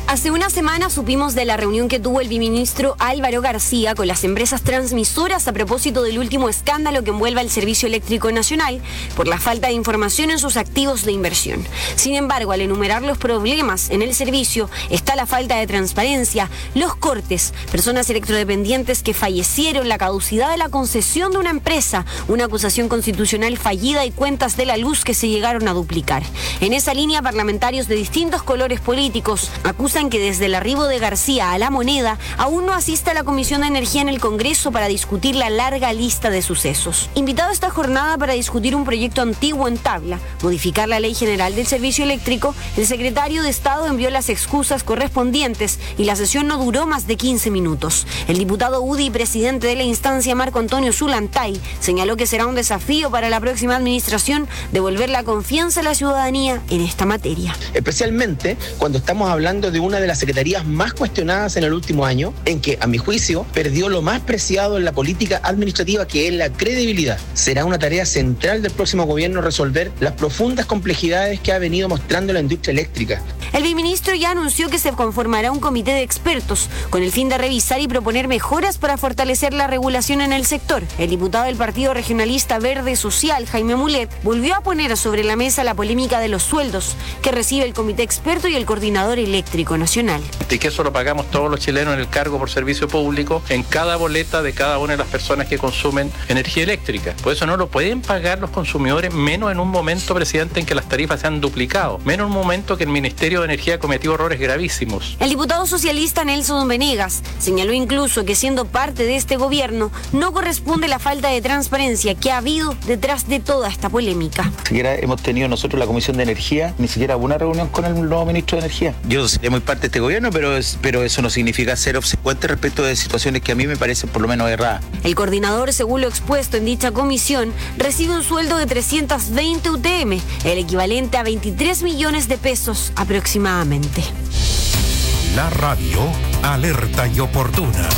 Hace una semana supimos de la reunión que tuvo el viceministro Álvaro García con las empresas transmisoras a propósito del último escándalo que envuelve al Servicio Eléctrico Nacional por la falta de información en sus activos de inversión. Sin embargo, al enumerar los problemas en el servicio, está la falta de transparencia, los cortes, personas electrodependientes que fallecieron, la caducidad de la concesión de una empresa, una acusación constitucional fallida y cuentas de la luz que se llegaron a duplicar. En esa línea, parlamentarios de distintos colores políticos acusan que desde el arribo de García a La Moneda aún no asiste a la Comisión de Energía en el Congreso para discutir la larga lista de sucesos. Invitado a esta jornada para discutir un proyecto antiguo en tabla, modificar la Ley General del Servicio Eléctrico, el secretario de Estado envió las excusas correspondientes y la sesión no duró más de 15 minutos. El diputado UDI y presidente de la instancia, Marco Antonio Zulantay, señaló que será un desafío para la próxima administración devolver la confianza a la ciudadanía en esta materia. Especialmente cuando estamos hablando de una de las secretarías más cuestionadas en el último año, en que, a mi juicio, perdió lo más preciado en la política administrativa, que es la credibilidad. Será una tarea central del próximo gobierno resolver las profundas complejidades que ha venido mostrando la industria eléctrica. El viceministro ya anunció que se conformará un comité de expertos con el fin de revisar y proponer mejoras para fortalecer la regulación en el sector. El diputado del Partido Regionalista Verde Social, Jaime Mulet, volvió a poner sobre la mesa la polémica de los sueldos que recibe el comité experto y el coordinador eléctrico nacional. Y que eso lo pagamos todos los chilenos en el cargo por servicio público en cada boleta de cada una de las personas que consumen energía eléctrica. Por eso no lo pueden pagar los consumidores, menos en un momento, presidente, en que las tarifas se han duplicado, menos en un momento que el Ministerio de Energía ha cometido errores gravísimos. El diputado socialista Nelson Venegas señaló incluso que, siendo parte de este gobierno, no corresponde la falta de transparencia que ha habido detrás de toda esta polémica. Ni siquiera hemos tenido nosotros la Comisión de Energía, ni siquiera una reunión con el nuevo ministro de Energía. Yo sería muy parte de este gobierno, pero eso no significa ser obsecuente respecto de situaciones que a mí me parecen por lo menos erradas. El coordinador, según lo expuesto en dicha comisión, recibe un sueldo de 320 UTM, el equivalente a 23 millones de pesos aproximadamente. La radio alerta y oportuna.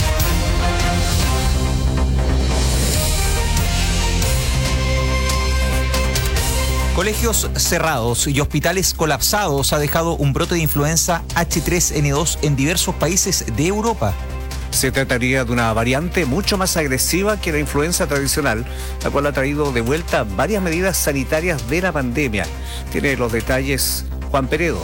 Colegios cerrados y hospitales colapsados ha dejado un brote de influenza H3N2 en diversos países de Europa. Se trataría de una variante mucho más agresiva que la influenza tradicional, la cual ha traído de vuelta varias medidas sanitarias de la pandemia. Tiene los detalles Juan Peredo.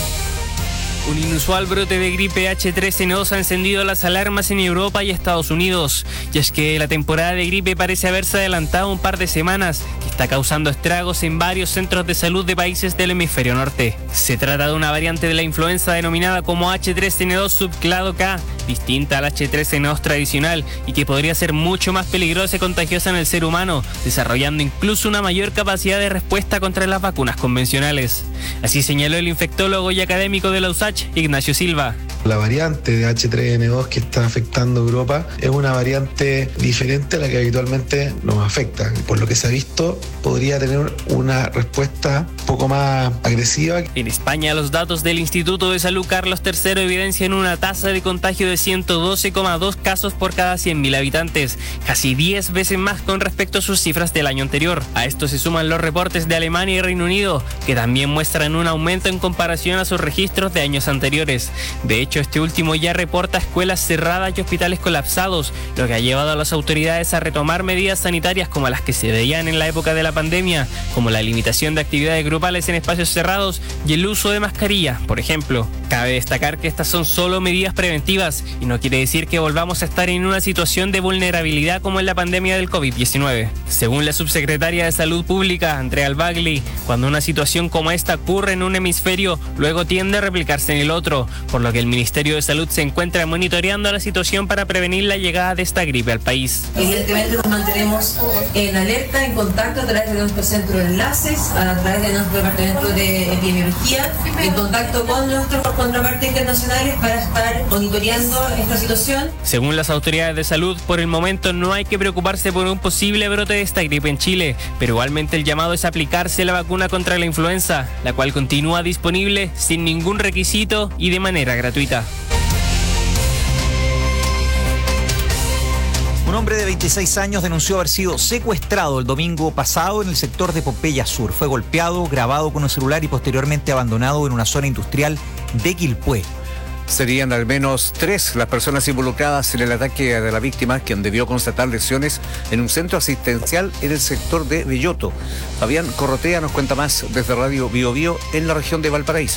Un inusual brote de gripe H3N2 ha encendido las alarmas en Europa y Estados Unidos. Y es que la temporada de gripe parece haberse adelantado un par de semanas, que está causando estragos en varios centros de salud de países del hemisferio norte. Se trata de una variante de la influenza denominada como H3N2 subclado K, distinta al H3N2 tradicional y que podría ser mucho más peligrosa y contagiosa en el ser humano, desarrollando incluso una mayor capacidad de respuesta contra las vacunas convencionales. Así señaló el infectólogo y académico de la USACH, Ignacio Silva. La variante de H3N2 que está afectando a Europa es una variante diferente a la que habitualmente nos afecta. Por lo que se ha visto, podría tener una respuesta un poco más agresiva. En España, los datos del Instituto de Salud Carlos III evidencian una tasa de contagio de 112,2 casos por cada 100.000 habitantes, casi 10 veces más con respecto a sus cifras del año anterior. A esto se suman los reportes de Alemania y Reino Unido, que también muestran un aumento en comparación a sus registros de años anteriores. De hecho, este último ya reporta escuelas cerradas y hospitales colapsados, lo que ha llevado a las autoridades a retomar medidas sanitarias como las que se veían en la época de la pandemia, como la limitación de actividades grupales en espacios cerrados y el uso de mascarilla, por ejemplo. Cabe destacar que estas son solo medidas preventivas y no quiere decir que volvamos a estar en una situación de vulnerabilidad como en la pandemia del COVID-19. Según la subsecretaria de Salud Pública, Andrea Albagli, cuando una situación como esta ocurre en un hemisferio, luego tiende a replicarse en el otro, por lo que el Ministerio de Salud se encuentra monitoreando la situación para prevenir la llegada de esta gripe al país. Evidentemente nos mantenemos en alerta, en contacto a través de nuestro centro de enlaces, a través de nuestro departamento de epidemiología, en contacto con nuestros contrapartes internacionales para estar monitoreando esta situación. Según las autoridades de salud, por el momento no hay que preocuparse por un posible brote de esta gripe en Chile, pero igualmente el llamado es aplicarse la vacuna contra la influenza, la cual continúa disponible sin ningún requisito y de manera gratuita. Un hombre de 26 años denunció haber sido secuestrado el domingo pasado en el sector de Pompeya Sur. Fue golpeado, grabado con un celular y posteriormente abandonado en una zona industrial de Quilpué. Serían al menos 3 las personas involucradas en el ataque de la víctima, quien debió constatar lesiones en un centro asistencial en el sector de Belloto. Fabián Corrotea nos cuenta más desde Radio Bio Bio en la región de Valparaíso.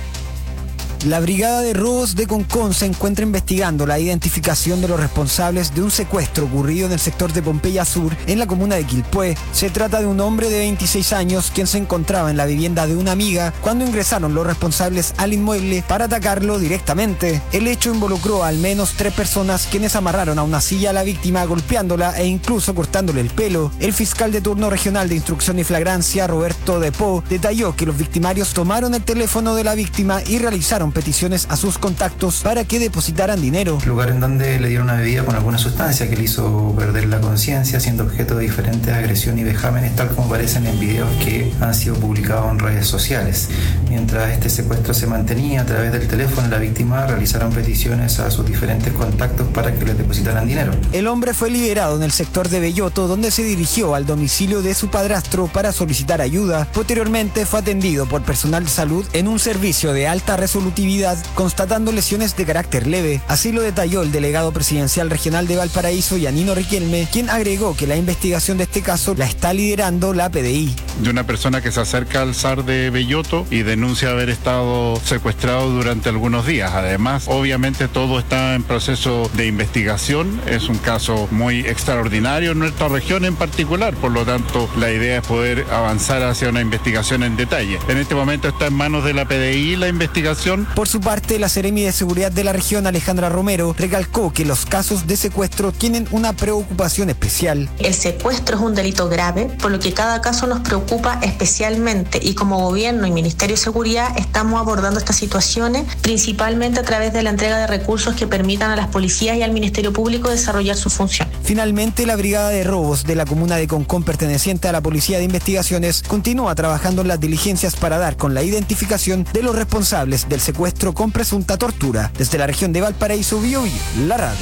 La Brigada de Robos de Concón se encuentra investigando la identificación de los responsables de un secuestro ocurrido en el sector de Pompeya Sur, en la comuna de Quilpué. Se trata de un hombre de 26 años quien se encontraba en la vivienda de una amiga cuando ingresaron los responsables al inmueble para atacarlo directamente. El hecho involucró a al menos 3 personas quienes amarraron a una silla a la víctima golpeándola e incluso cortándole el pelo. El fiscal de turno regional de instrucción y flagrancia, Roberto Depó, detalló que los victimarios tomaron el teléfono de la víctima y realizaron peticiones a sus contactos para que depositaran dinero. Lugar en donde le dieron una bebida con alguna sustancia que le hizo perder la conciencia, siendo objeto de diferentes agresiones y vejámenes, tal como aparecen en videos que han sido publicados en redes sociales. Mientras este secuestro se mantenía, a través del teléfono, la víctima realizaron peticiones a sus diferentes contactos para que les depositaran dinero. El hombre fue liberado en el sector de Belloto, donde se dirigió al domicilio de su padrastro para solicitar ayuda. Posteriormente fue atendido por personal de salud en un servicio de alta resolutividad, constatando lesiones de carácter leve. Así lo detalló el delegado presidencial regional de Valparaíso, Yanino Riquelme, quien agregó que la investigación de este caso la está liderando la PDI. De una persona que se acerca al SAR de Belloto y denuncia haber estado secuestrado durante algunos días. Además, obviamente todo está en proceso de investigación. Es un caso muy extraordinario en nuestra región en particular, por lo tanto la idea es poder avanzar hacia una investigación en detalle. En este momento está en manos de la PDI la investigación. Por su parte, la Seremi de Seguridad de la región, Alejandra Romero, recalcó que los casos de secuestro tienen una preocupación especial. El secuestro es un delito grave, por lo que cada caso nos preocupa especialmente, y como gobierno y Ministerio de Seguridad estamos abordando estas situaciones principalmente a través de la entrega de recursos que permitan a las policías y al Ministerio Público desarrollar su función. Finalmente, la Brigada de Robos de la comuna de Concón, perteneciente a la Policía de Investigaciones, continúa trabajando en las diligencias para dar con la identificación de los responsables del secuestro con presunta tortura. Desde la región de Valparaíso, Bio Bio, la radio.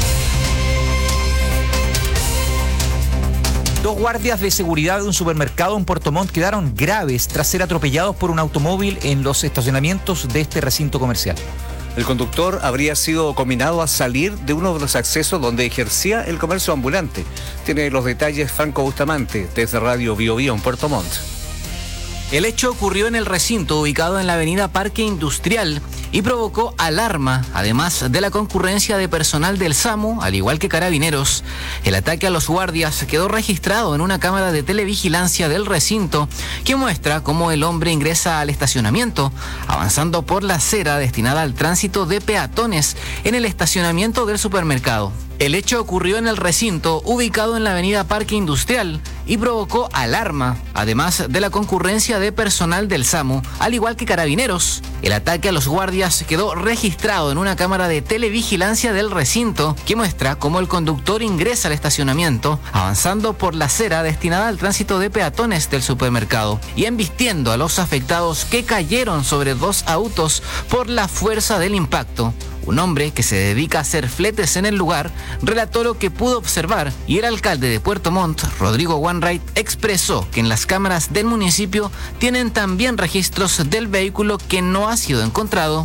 2 guardias de seguridad de un supermercado en Puerto Montt quedaron graves tras ser atropellados por un automóvil en los estacionamientos de este recinto comercial. El conductor habría sido combinado a salir de uno de los accesos donde ejercía el comercio ambulante. Tiene los detalles Franco Bustamante desde Radio Bio Bio en Puerto Montt. El hecho ocurrió en el recinto ubicado en la avenida Parque Industrial y provocó alarma, además de la concurrencia de personal del SAMU, al igual que carabineros. El ataque a los guardias quedó registrado en una cámara de televigilancia del recinto que muestra cómo el hombre ingresa al estacionamiento, avanzando por la acera destinada al tránsito de peatones en el estacionamiento del supermercado. El hecho ocurrió en el recinto ubicado en la avenida Parque Industrial y provocó alarma, además de la concurrencia de personal del SAMU, al igual que carabineros. El ataque a los guardias quedó registrado en una cámara de televigilancia del recinto que muestra cómo el conductor ingresa al estacionamiento, avanzando por la acera destinada al tránsito de peatones del supermercado y embistiendo a los afectados que cayeron sobre 2 autos por la fuerza del impacto. Un hombre que se dedica a hacer fletes en el lugar relató lo que pudo observar y el alcalde de Puerto Montt, Rodrigo Wainwright, expresó que en las cámaras del municipio tienen también registros del vehículo que no ha sido encontrado.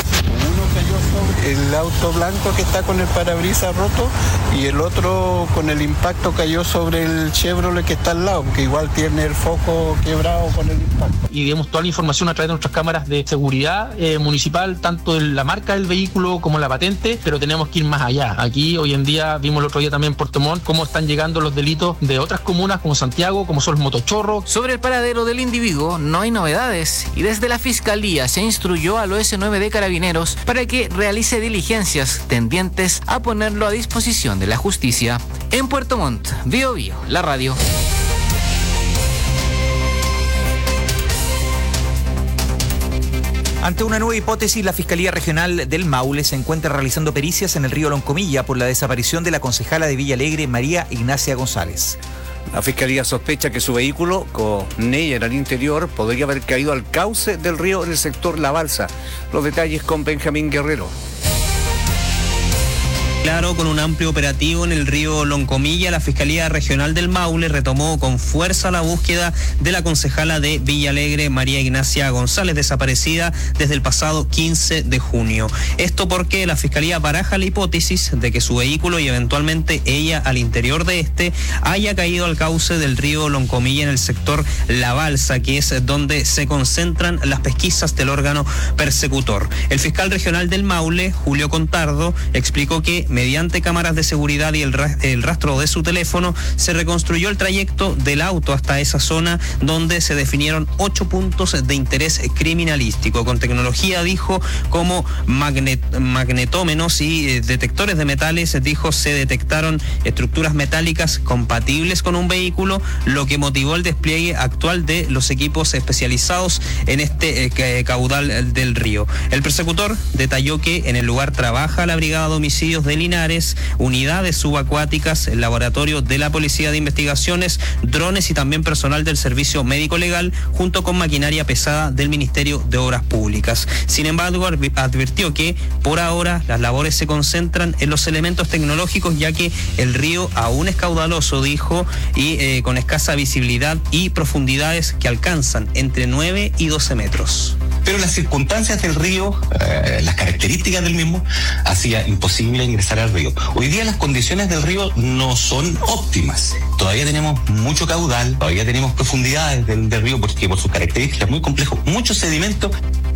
El auto blanco que está con el parabrisas roto y el otro con el impacto cayó sobre el Chevrolet que está al lado, que igual tiene el foco quebrado con el impacto. Y digamos toda la información a través de nuestras cámaras de seguridad municipal, tanto de la marca del vehículo como la patente, pero tenemos que ir más allá. Aquí hoy en día, vimos el otro día también en Puerto Montt, cómo están llegando los delitos de otras comunas como Santiago, como son los motochorros. Sobre el paradero del individuo no hay novedades y desde la Fiscalía se instruyó al OS9 de Carabineros para que realice diligencias tendientes a ponerlo a disposición de la justicia. En Puerto Montt, Bio Bio, la radio. Ante una nueva hipótesis, la Fiscalía Regional del Maule se encuentra realizando pericias en el río Loncomilla por la desaparición de la concejala de Villa Alegre, María Ignacia González. La Fiscalía sospecha que su vehículo, con ella al interior, podría haber caído al cauce del río en el sector La Balsa. Los detalles con Benjamín Guerrero. Claro, con un amplio operativo en el río Loncomilla, la Fiscalía Regional del Maule retomó con fuerza la búsqueda de la concejala de Villa Alegre, María Ignacia González, desaparecida desde el pasado 15 de junio. Esto porque la Fiscalía baraja la hipótesis de que su vehículo y eventualmente ella al interior de este haya caído al cauce del río Loncomilla en el sector La Balsa, que es donde se concentran las pesquisas del órgano persecutor. El fiscal regional del Maule, Julio Contardo, explicó que mediante cámaras de seguridad y el rastro de su teléfono, se reconstruyó el trayecto del auto hasta esa zona donde se definieron 8 puntos de interés criminalístico. Con tecnología, dijo, como magnetómenos y detectores de metales, dijo, se detectaron estructuras metálicas compatibles con un vehículo, lo que motivó el despliegue actual de los equipos especializados en este caudal del río. El persecutor detalló que en el lugar trabaja la Brigada de Homicidios de Linares, unidades subacuáticas, el laboratorio de la Policía de Investigaciones, drones y también personal del Servicio Médico Legal, junto con maquinaria pesada del Ministerio de Obras Públicas. Sin embargo, advirtió que por ahora las labores se concentran en los elementos tecnológicos, ya que el río aún es caudaloso, dijo, y con escasa visibilidad y profundidades que alcanzan entre 9 y 12 metros. Pero las circunstancias del río, las características del mismo, hacía imposible ingresar al río. Hoy día las condiciones del río no son óptimas. Todavía tenemos mucho caudal, todavía tenemos profundidades del río, porque por sus características es muy complejo, mucho sedimento.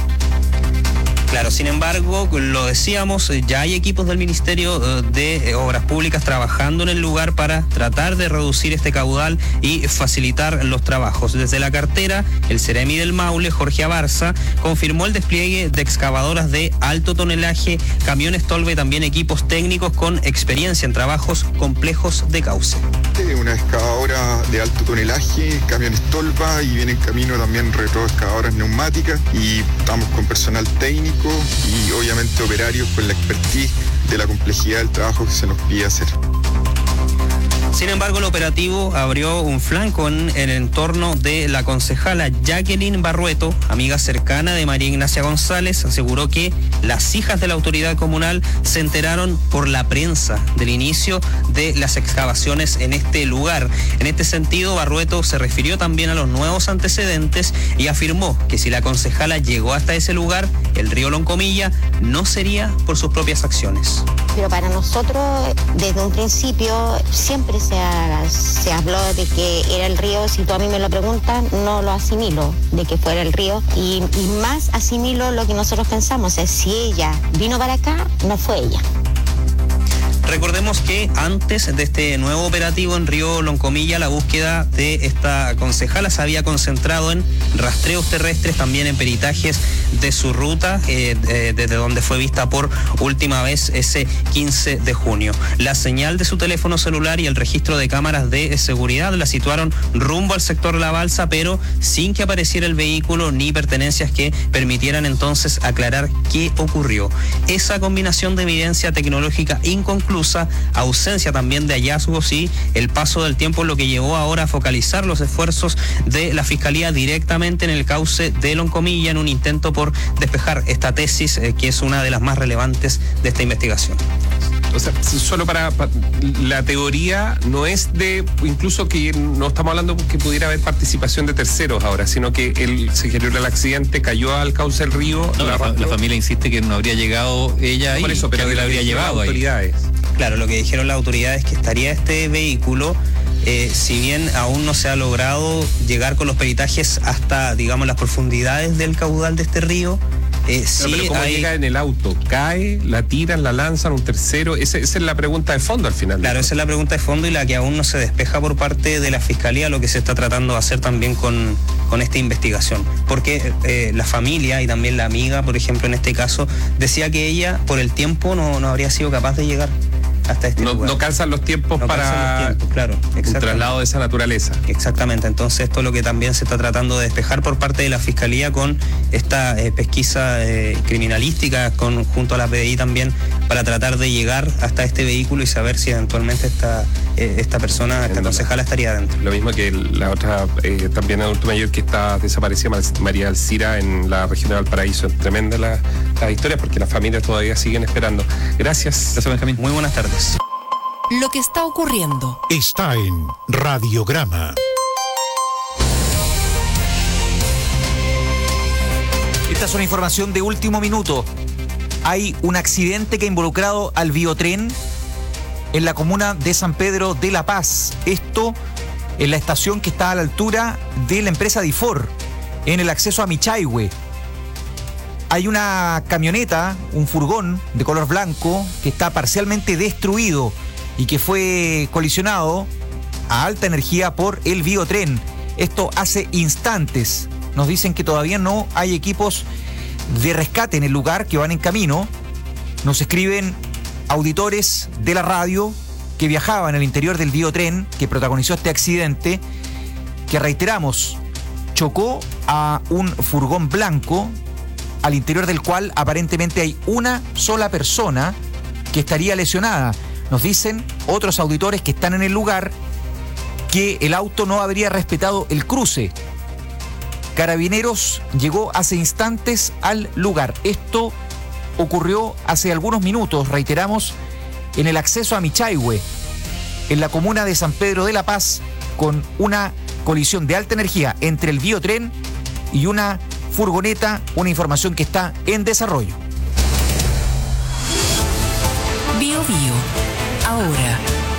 Claro, sin embargo, lo decíamos, ya hay equipos del Ministerio de Obras Públicas trabajando en el lugar para tratar de reducir este caudal y facilitar los trabajos. Desde la cartera, el Ceremi del Maule, Jorge Abarza, confirmó el despliegue de excavadoras de alto tonelaje, camiones tolva y también equipos técnicos con experiencia en trabajos complejos de cauce. Una excavadora de alto tonelaje, camiones tolva y viene en camino también retroexcavadoras neumáticas, y estamos con personal técnico y obviamente operarios con la expertise de la complejidad del trabajo que se nos pide hacer. Sin embargo, el operativo abrió un flanco en el entorno de la concejala Jacqueline Barrueto, amiga cercana de María Ignacia González. Aseguró que las hijas de la autoridad comunal se enteraron por la prensa del inicio de las excavaciones en este lugar. En este sentido, Barrueto se refirió también a los nuevos antecedentes y afirmó que si la concejala llegó hasta ese lugar, el río Loncomilla, no sería por sus propias acciones. Pero para nosotros, desde un principio, siempre se habló de que era el río. Si tú a mí me lo preguntas, no lo asimilo de que fuera el río, y más asimilo lo que nosotros pensamos, es si ella vino para acá, no fue ella. Recordemos que antes de este nuevo operativo en río Loncomilla, la búsqueda de esta concejala se había concentrado en rastreos terrestres, también en peritajes de su ruta, desde donde fue vista por última vez ese 15 de junio. La señal de su teléfono celular y el registro de cámaras de seguridad la situaron rumbo al sector La Balsa, pero sin que apareciera el vehículo ni pertenencias que permitieran entonces aclarar qué ocurrió. Esa combinación de evidencia tecnológica inconclusa, ausencia también de hallazgos y el paso del tiempo, lo que llevó ahora a focalizar los esfuerzos de la Fiscalía directamente en el cauce de Loncomilla en un intento por despejar esta tesis, que es una de las más relevantes de esta investigación. O sea, solo para la teoría no es de, incluso que no estamos hablando que pudiera haber participación de terceros ahora, sino que se generó el accidente, cayó al cauce del río. No, la familia insiste que no habría llegado ella ahí. Por eso, pero que la habría llevado ahí. Autoridades. Claro, lo que dijeron las autoridades es que estaría este vehículo, si bien aún no se ha logrado llegar con los peritajes hasta, digamos, las profundidades del caudal de este río. Sí, pero ¿cómo llega en el auto? ¿Cae? ¿La tiran? ¿La lanzan? ¿Un tercero? Esa es la pregunta de fondo al final. Claro, esa es la pregunta de fondo y la que aún no se despeja por parte de la Fiscalía, lo que se está tratando de hacer también con esta investigación. Porque la familia y también la amiga, por ejemplo, en este caso, decía que ella por el tiempo no habría sido capaz de llegar. hasta este lugar. No calzan los tiempos para un traslado de esa naturaleza. Exactamente, entonces esto es lo que también se está tratando de despejar por parte de la Fiscalía con esta pesquisa criminalística junto a la PDI también, para tratar de llegar hasta este vehículo y saber si eventualmente esta persona, esta concejala, estaría dentro. Lo mismo que la otra, también adulto mayor que está desaparecida, María Alcira, en la región de Valparaíso. Tremenda las historias, porque las familias todavía siguen esperando. Gracias. Benjamín. Muy buenas tardes. Lo que está ocurriendo está en Radiograma. Esta es una información de último minuto. Hay un accidente que ha involucrado al biotren en la comuna de San Pedro de La Paz. Esto en la estación que está a la altura de la empresa Difor, en el acceso a Michaihue. Hay una camioneta, un furgón de color blanco, que está parcialmente destruido y que fue colisionado a alta energía por el biotren. Esto hace instantes. Nos dicen que todavía no hay equipos de rescate en el lugar, que van en camino. Nos escriben auditores de la radio que viajaban en el interior del biotren que protagonizó este accidente, que, reiteramos, chocó a un furgón blanco, al interior del cual aparentemente hay una sola persona que estaría lesionada. Nos dicen otros auditores que están en el lugar que el auto no habría respetado el cruce. Carabineros llegó hace instantes al lugar. Esto ocurrió hace algunos minutos, reiteramos, en el acceso a Michaihue, en la comuna de San Pedro de La Paz, con una colisión de alta energía entre el biotren y una furgoneta, una información que está en desarrollo. Bio Bio, ahora.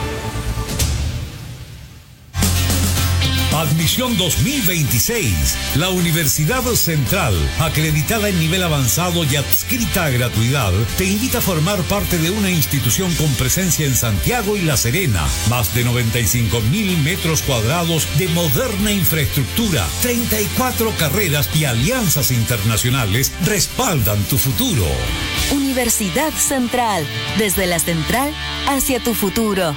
Admisión 2026. La Universidad Central, acreditada en nivel avanzado y adscrita a gratuidad, te invita a formar parte de una institución con presencia en Santiago y La Serena. Más de 95.000 metros cuadrados de moderna infraestructura, 34 carreras y alianzas internacionales respaldan tu futuro. Universidad Central, desde la central hacia tu futuro.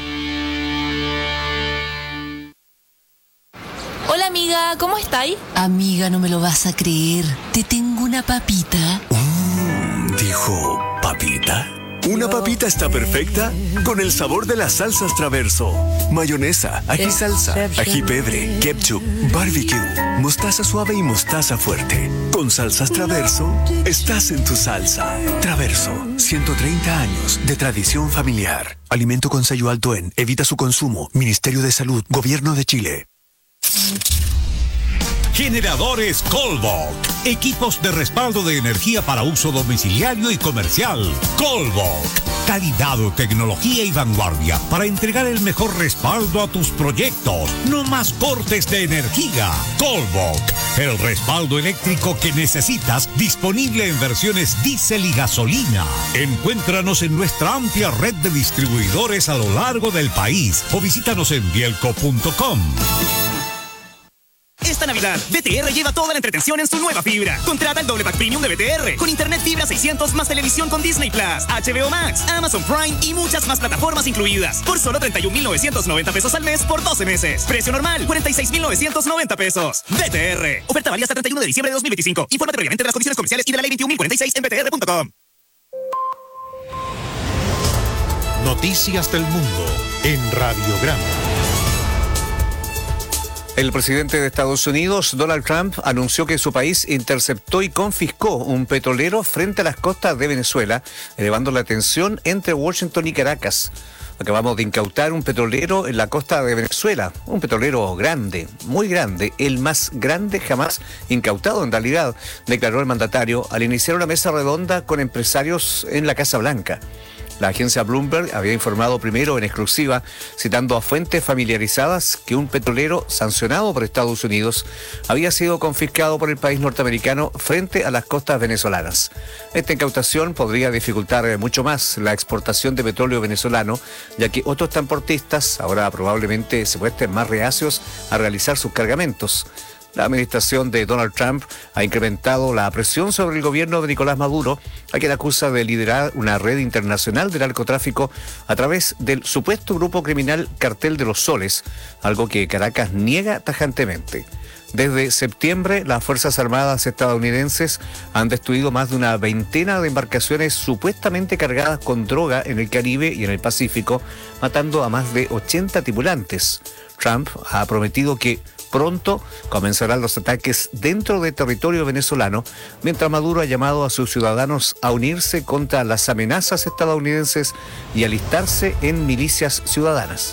Hola amiga, ¿cómo estáis? Amiga, no me lo vas a creer. Te tengo una papita. ¿Dijo papita? Una papita está perfecta con el sabor de las salsas Traverso. Mayonesa, ají salsa, ají pebre, ketchup, barbecue, mostaza suave y mostaza fuerte. Con salsas Traverso, estás en tu salsa. Traverso, 130 años de tradición familiar. Alimento con sello alto en. Evita su consumo. Ministerio de Salud, Gobierno de Chile. Generadores Colvolt. Equipos de respaldo de energía para uso domiciliario y comercial. Colvolt. Calidad, tecnología y vanguardia para entregar el mejor respaldo a tus proyectos. No más cortes de energía. Colvolt. El respaldo eléctrico que necesitas, disponible en versiones diésel y gasolina. Encuéntranos en nuestra amplia red de distribuidores a lo largo del país o visítanos en bielco.com. Esta Navidad, BTR lleva toda la entretención en su nueva fibra. Contrata el doble pack premium de BTR con internet fibra 600 más televisión con Disney Plus, HBO Max, Amazon Prime y muchas más plataformas incluidas. Por solo 31.990 pesos al mes por 12 meses. Precio normal, 46.990 pesos. BTR. Oferta válida hasta 31 de diciembre de 2025. Infórmate previamente de las condiciones comerciales y de la ley 21.046 en btr.com. Noticias del mundo en Radiograma. El presidente de Estados Unidos, Donald Trump, anunció que su país interceptó y confiscó un petrolero frente a las costas de Venezuela, elevando la tensión entre Washington y Caracas. Acabamos de incautar un petrolero en la costa de Venezuela, un petrolero grande, muy grande, el más grande jamás incautado en realidad, declaró el mandatario al iniciar una mesa redonda con empresarios en la Casa Blanca. La agencia Bloomberg había informado primero en exclusiva, citando a fuentes familiarizadas, que un petrolero sancionado por Estados Unidos había sido confiscado por el país norteamericano frente a las costas venezolanas. Esta incautación podría dificultar mucho más la exportación de petróleo venezolano, ya que otros transportistas ahora probablemente se muestren más reacios a realizar sus cargamentos. La administración de Donald Trump ha incrementado la presión sobre el gobierno de Nicolás Maduro, a quien acusa de liderar una red internacional de narcotráfico a través del supuesto grupo criminal Cartel de los Soles, algo que Caracas niega tajantemente. Desde septiembre, las Fuerzas Armadas estadounidenses han destruido más de una veintena de embarcaciones supuestamente cargadas con droga en el Caribe y en el Pacífico, matando a más de 80 tripulantes. Trump ha prometido que pronto comenzarán los ataques dentro del territorio venezolano, mientras Maduro ha llamado a sus ciudadanos a unirse contra las amenazas estadounidenses y alistarse en milicias ciudadanas.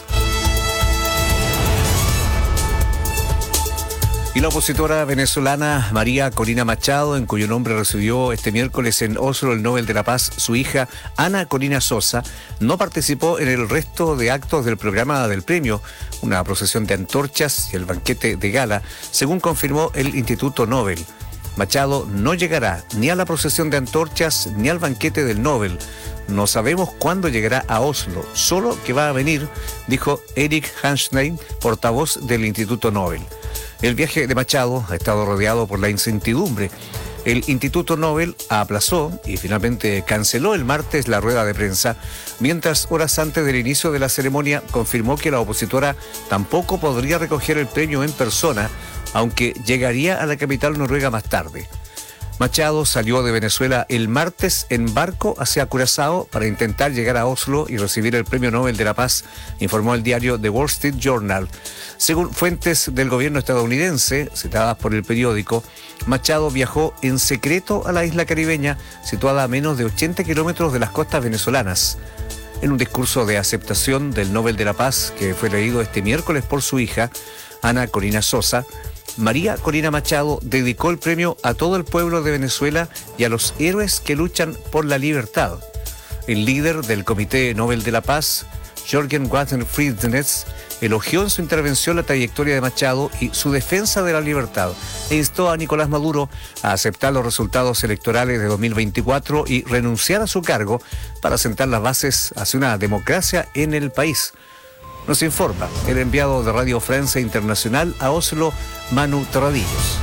Y la opositora venezolana María Corina Machado, en cuyo nombre recibió este miércoles en Oslo el Nobel de la Paz su hija Ana Corina Sosa, no participó en el resto de actos del programa del premio, una procesión de antorchas y el banquete de gala, según confirmó el Instituto Nobel. Machado no llegará ni a la procesión de antorchas ni al banquete del Nobel. No sabemos cuándo llegará a Oslo, solo que va a venir, dijo Erik Hanstein, portavoz del Instituto Nobel. El viaje de Machado ha estado rodeado por la incertidumbre. El Instituto Nobel aplazó y finalmente canceló el martes la rueda de prensa, mientras horas antes del inicio de la ceremonia confirmó que la opositora tampoco podría recoger el premio en persona, aunque llegaría a la capital noruega más tarde. Machado salió de Venezuela el martes en barco hacia Curazao para intentar llegar a Oslo y recibir el Premio Nobel de la Paz, informó el diario The Wall Street Journal. Según fuentes del gobierno estadounidense, citadas por el periódico, Machado viajó en secreto a la isla caribeña, situada a menos de 80 kilómetros de las costas venezolanas. En un discurso de aceptación del Nobel de la Paz, que fue leído este miércoles por su hija, Ana Corina Sosa, María Corina Machado dedicó el premio a todo el pueblo de Venezuela y a los héroes que luchan por la libertad. El líder del Comité Nobel de la Paz, Jürgen Waffen-Friednitz, elogió en su intervención la trayectoria de Machado y su defensa de la libertad e instó a Nicolás Maduro a aceptar los resultados electorales de 2024 y renunciar a su cargo para sentar las bases hacia una democracia en el país. Nos informa el enviado de Radio Francia Internacional a Oslo, Manu Terradillos.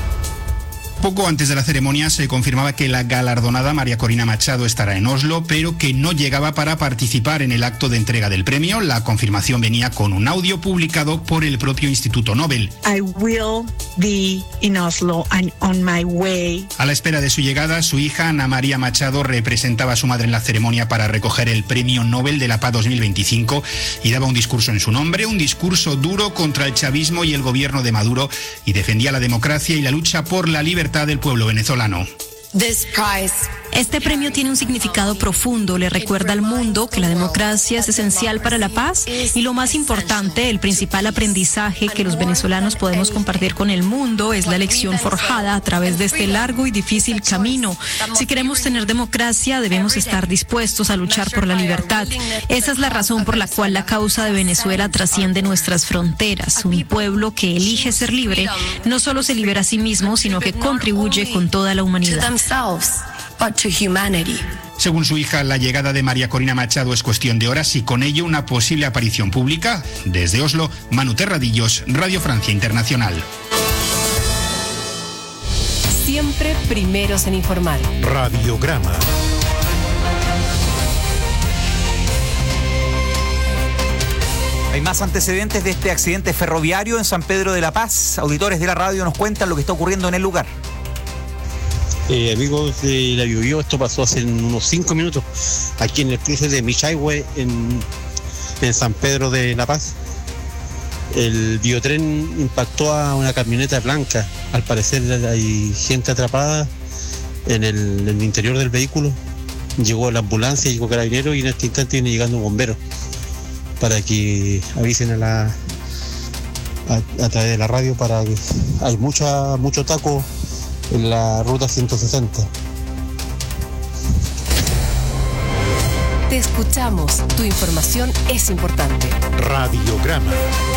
Poco antes de la ceremonia se confirmaba que la galardonada María Corina Machado estará en Oslo, pero que no llegaba para participar en el acto de entrega del premio. La confirmación venía con un audio publicado por el propio Instituto Nobel. I will be in Oslo and on my way. A la espera de su llegada, su hija Ana María Machado representaba a su madre en la ceremonia para recoger el Premio Nobel de la Paz 2025 y daba un discurso en su nombre, un discurso duro contra el chavismo y el gobierno de Maduro, y defendía la democracia y la lucha por la libertad del pueblo venezolano. Este premio tiene un significado profundo, le recuerda al mundo que la democracia es esencial para la paz y lo más importante, el principal aprendizaje que los venezolanos podemos compartir con el mundo es la lección forjada a través de este largo y difícil camino. Si queremos tener democracia, debemos estar dispuestos a luchar por la libertad. Esa es la razón por la cual la causa de Venezuela trasciende nuestras fronteras. Un pueblo que elige ser libre no solo se libera a sí mismo, sino que contribuye con toda la humanidad. Según su hija, la llegada de María Corina Machado es cuestión de horas y con ello una posible aparición pública. Desde Oslo, Manu Terradillos, Radio Francia Internacional. Siempre primeros en informar. Radiograma. Hay más antecedentes de este accidente ferroviario en San Pedro de la Paz. Auditores de la radio nos cuentan lo que está ocurriendo en el lugar. Amigos de la Biobío, esto pasó hace unos 5 minutos aquí en el cruce de Michahue en San Pedro de la Paz. El biotren impactó a una camioneta blanca. Al parecer hay gente atrapada en el interior del vehículo. Llegó la ambulancia, llegó Carabineros y en este instante viene llegando un bombero para que avisen a través de la radio para que hay mucho taco en la ruta 160. Te escuchamos, tu información es importante. Radiograma.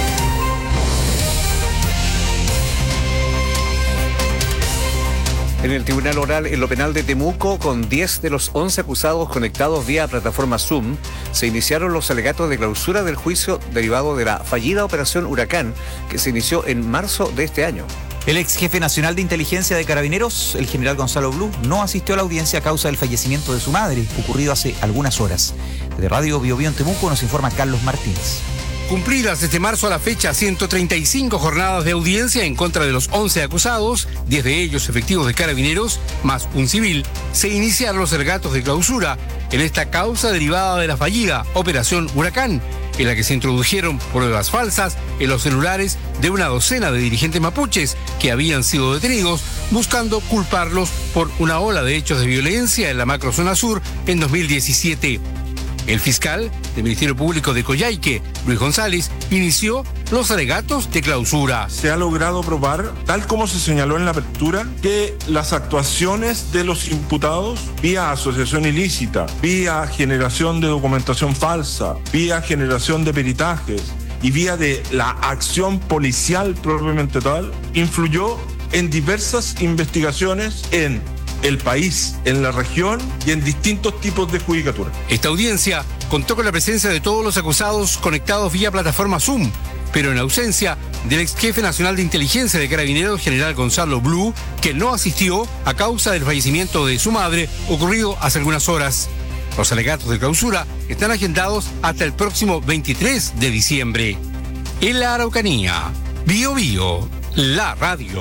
En el Tribunal Oral en lo Penal de Temuco, con 10 de los 11 acusados conectados vía plataforma Zoom, se iniciaron los alegatos de clausura del juicio derivado de la fallida operación Huracán, que se inició en marzo de este año. El ex jefe nacional de inteligencia de Carabineros, el general Gonzalo Blue, no asistió a la audiencia a causa del fallecimiento de su madre, ocurrido hace algunas horas. De Radio Bio Bio en Temuco nos informa Carlos Martínez. Cumplidas este marzo a la fecha 135 jornadas de audiencia en contra de los 11 acusados, 10 de ellos efectivos de Carabineros, más un civil, se iniciaron los alegatos de clausura en esta causa derivada de la fallida Operación Huracán, en la que se introdujeron pruebas falsas en los celulares de una docena de dirigentes mapuches que habían sido detenidos, buscando culparlos por una ola de hechos de violencia en la macrozona sur en 2017. El fiscal del Ministerio Público de Coyhaique, Luis González, inició los alegatos de clausura. Se ha logrado probar, tal como se señaló en la apertura, que las actuaciones de los imputados, vía asociación ilícita, vía generación de documentación falsa, vía generación de peritajes y vía de la acción policial propiamente tal, influyó en diversas investigaciones en el país, en la región y en distintos tipos de judicatura. Esta audiencia contó con la presencia de todos los acusados conectados vía plataforma Zoom, pero en ausencia del ex jefe nacional de inteligencia de Carabineros, general Gonzalo Blue, que no asistió a causa del fallecimiento de su madre, ocurrido hace algunas horas. Los alegatos de clausura están agendados hasta el próximo 23 de diciembre. En la Araucanía, Bio Bio, la radio.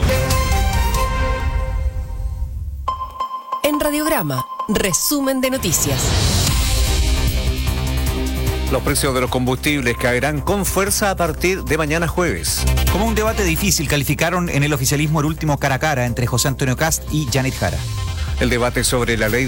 En Radiograma, resumen de noticias. Los precios de los combustibles caerán con fuerza a partir de mañana jueves. Como un debate difícil calificaron en el oficialismo el último cara a cara entre José Antonio Kast y Janet Jara. El debate sobre la ley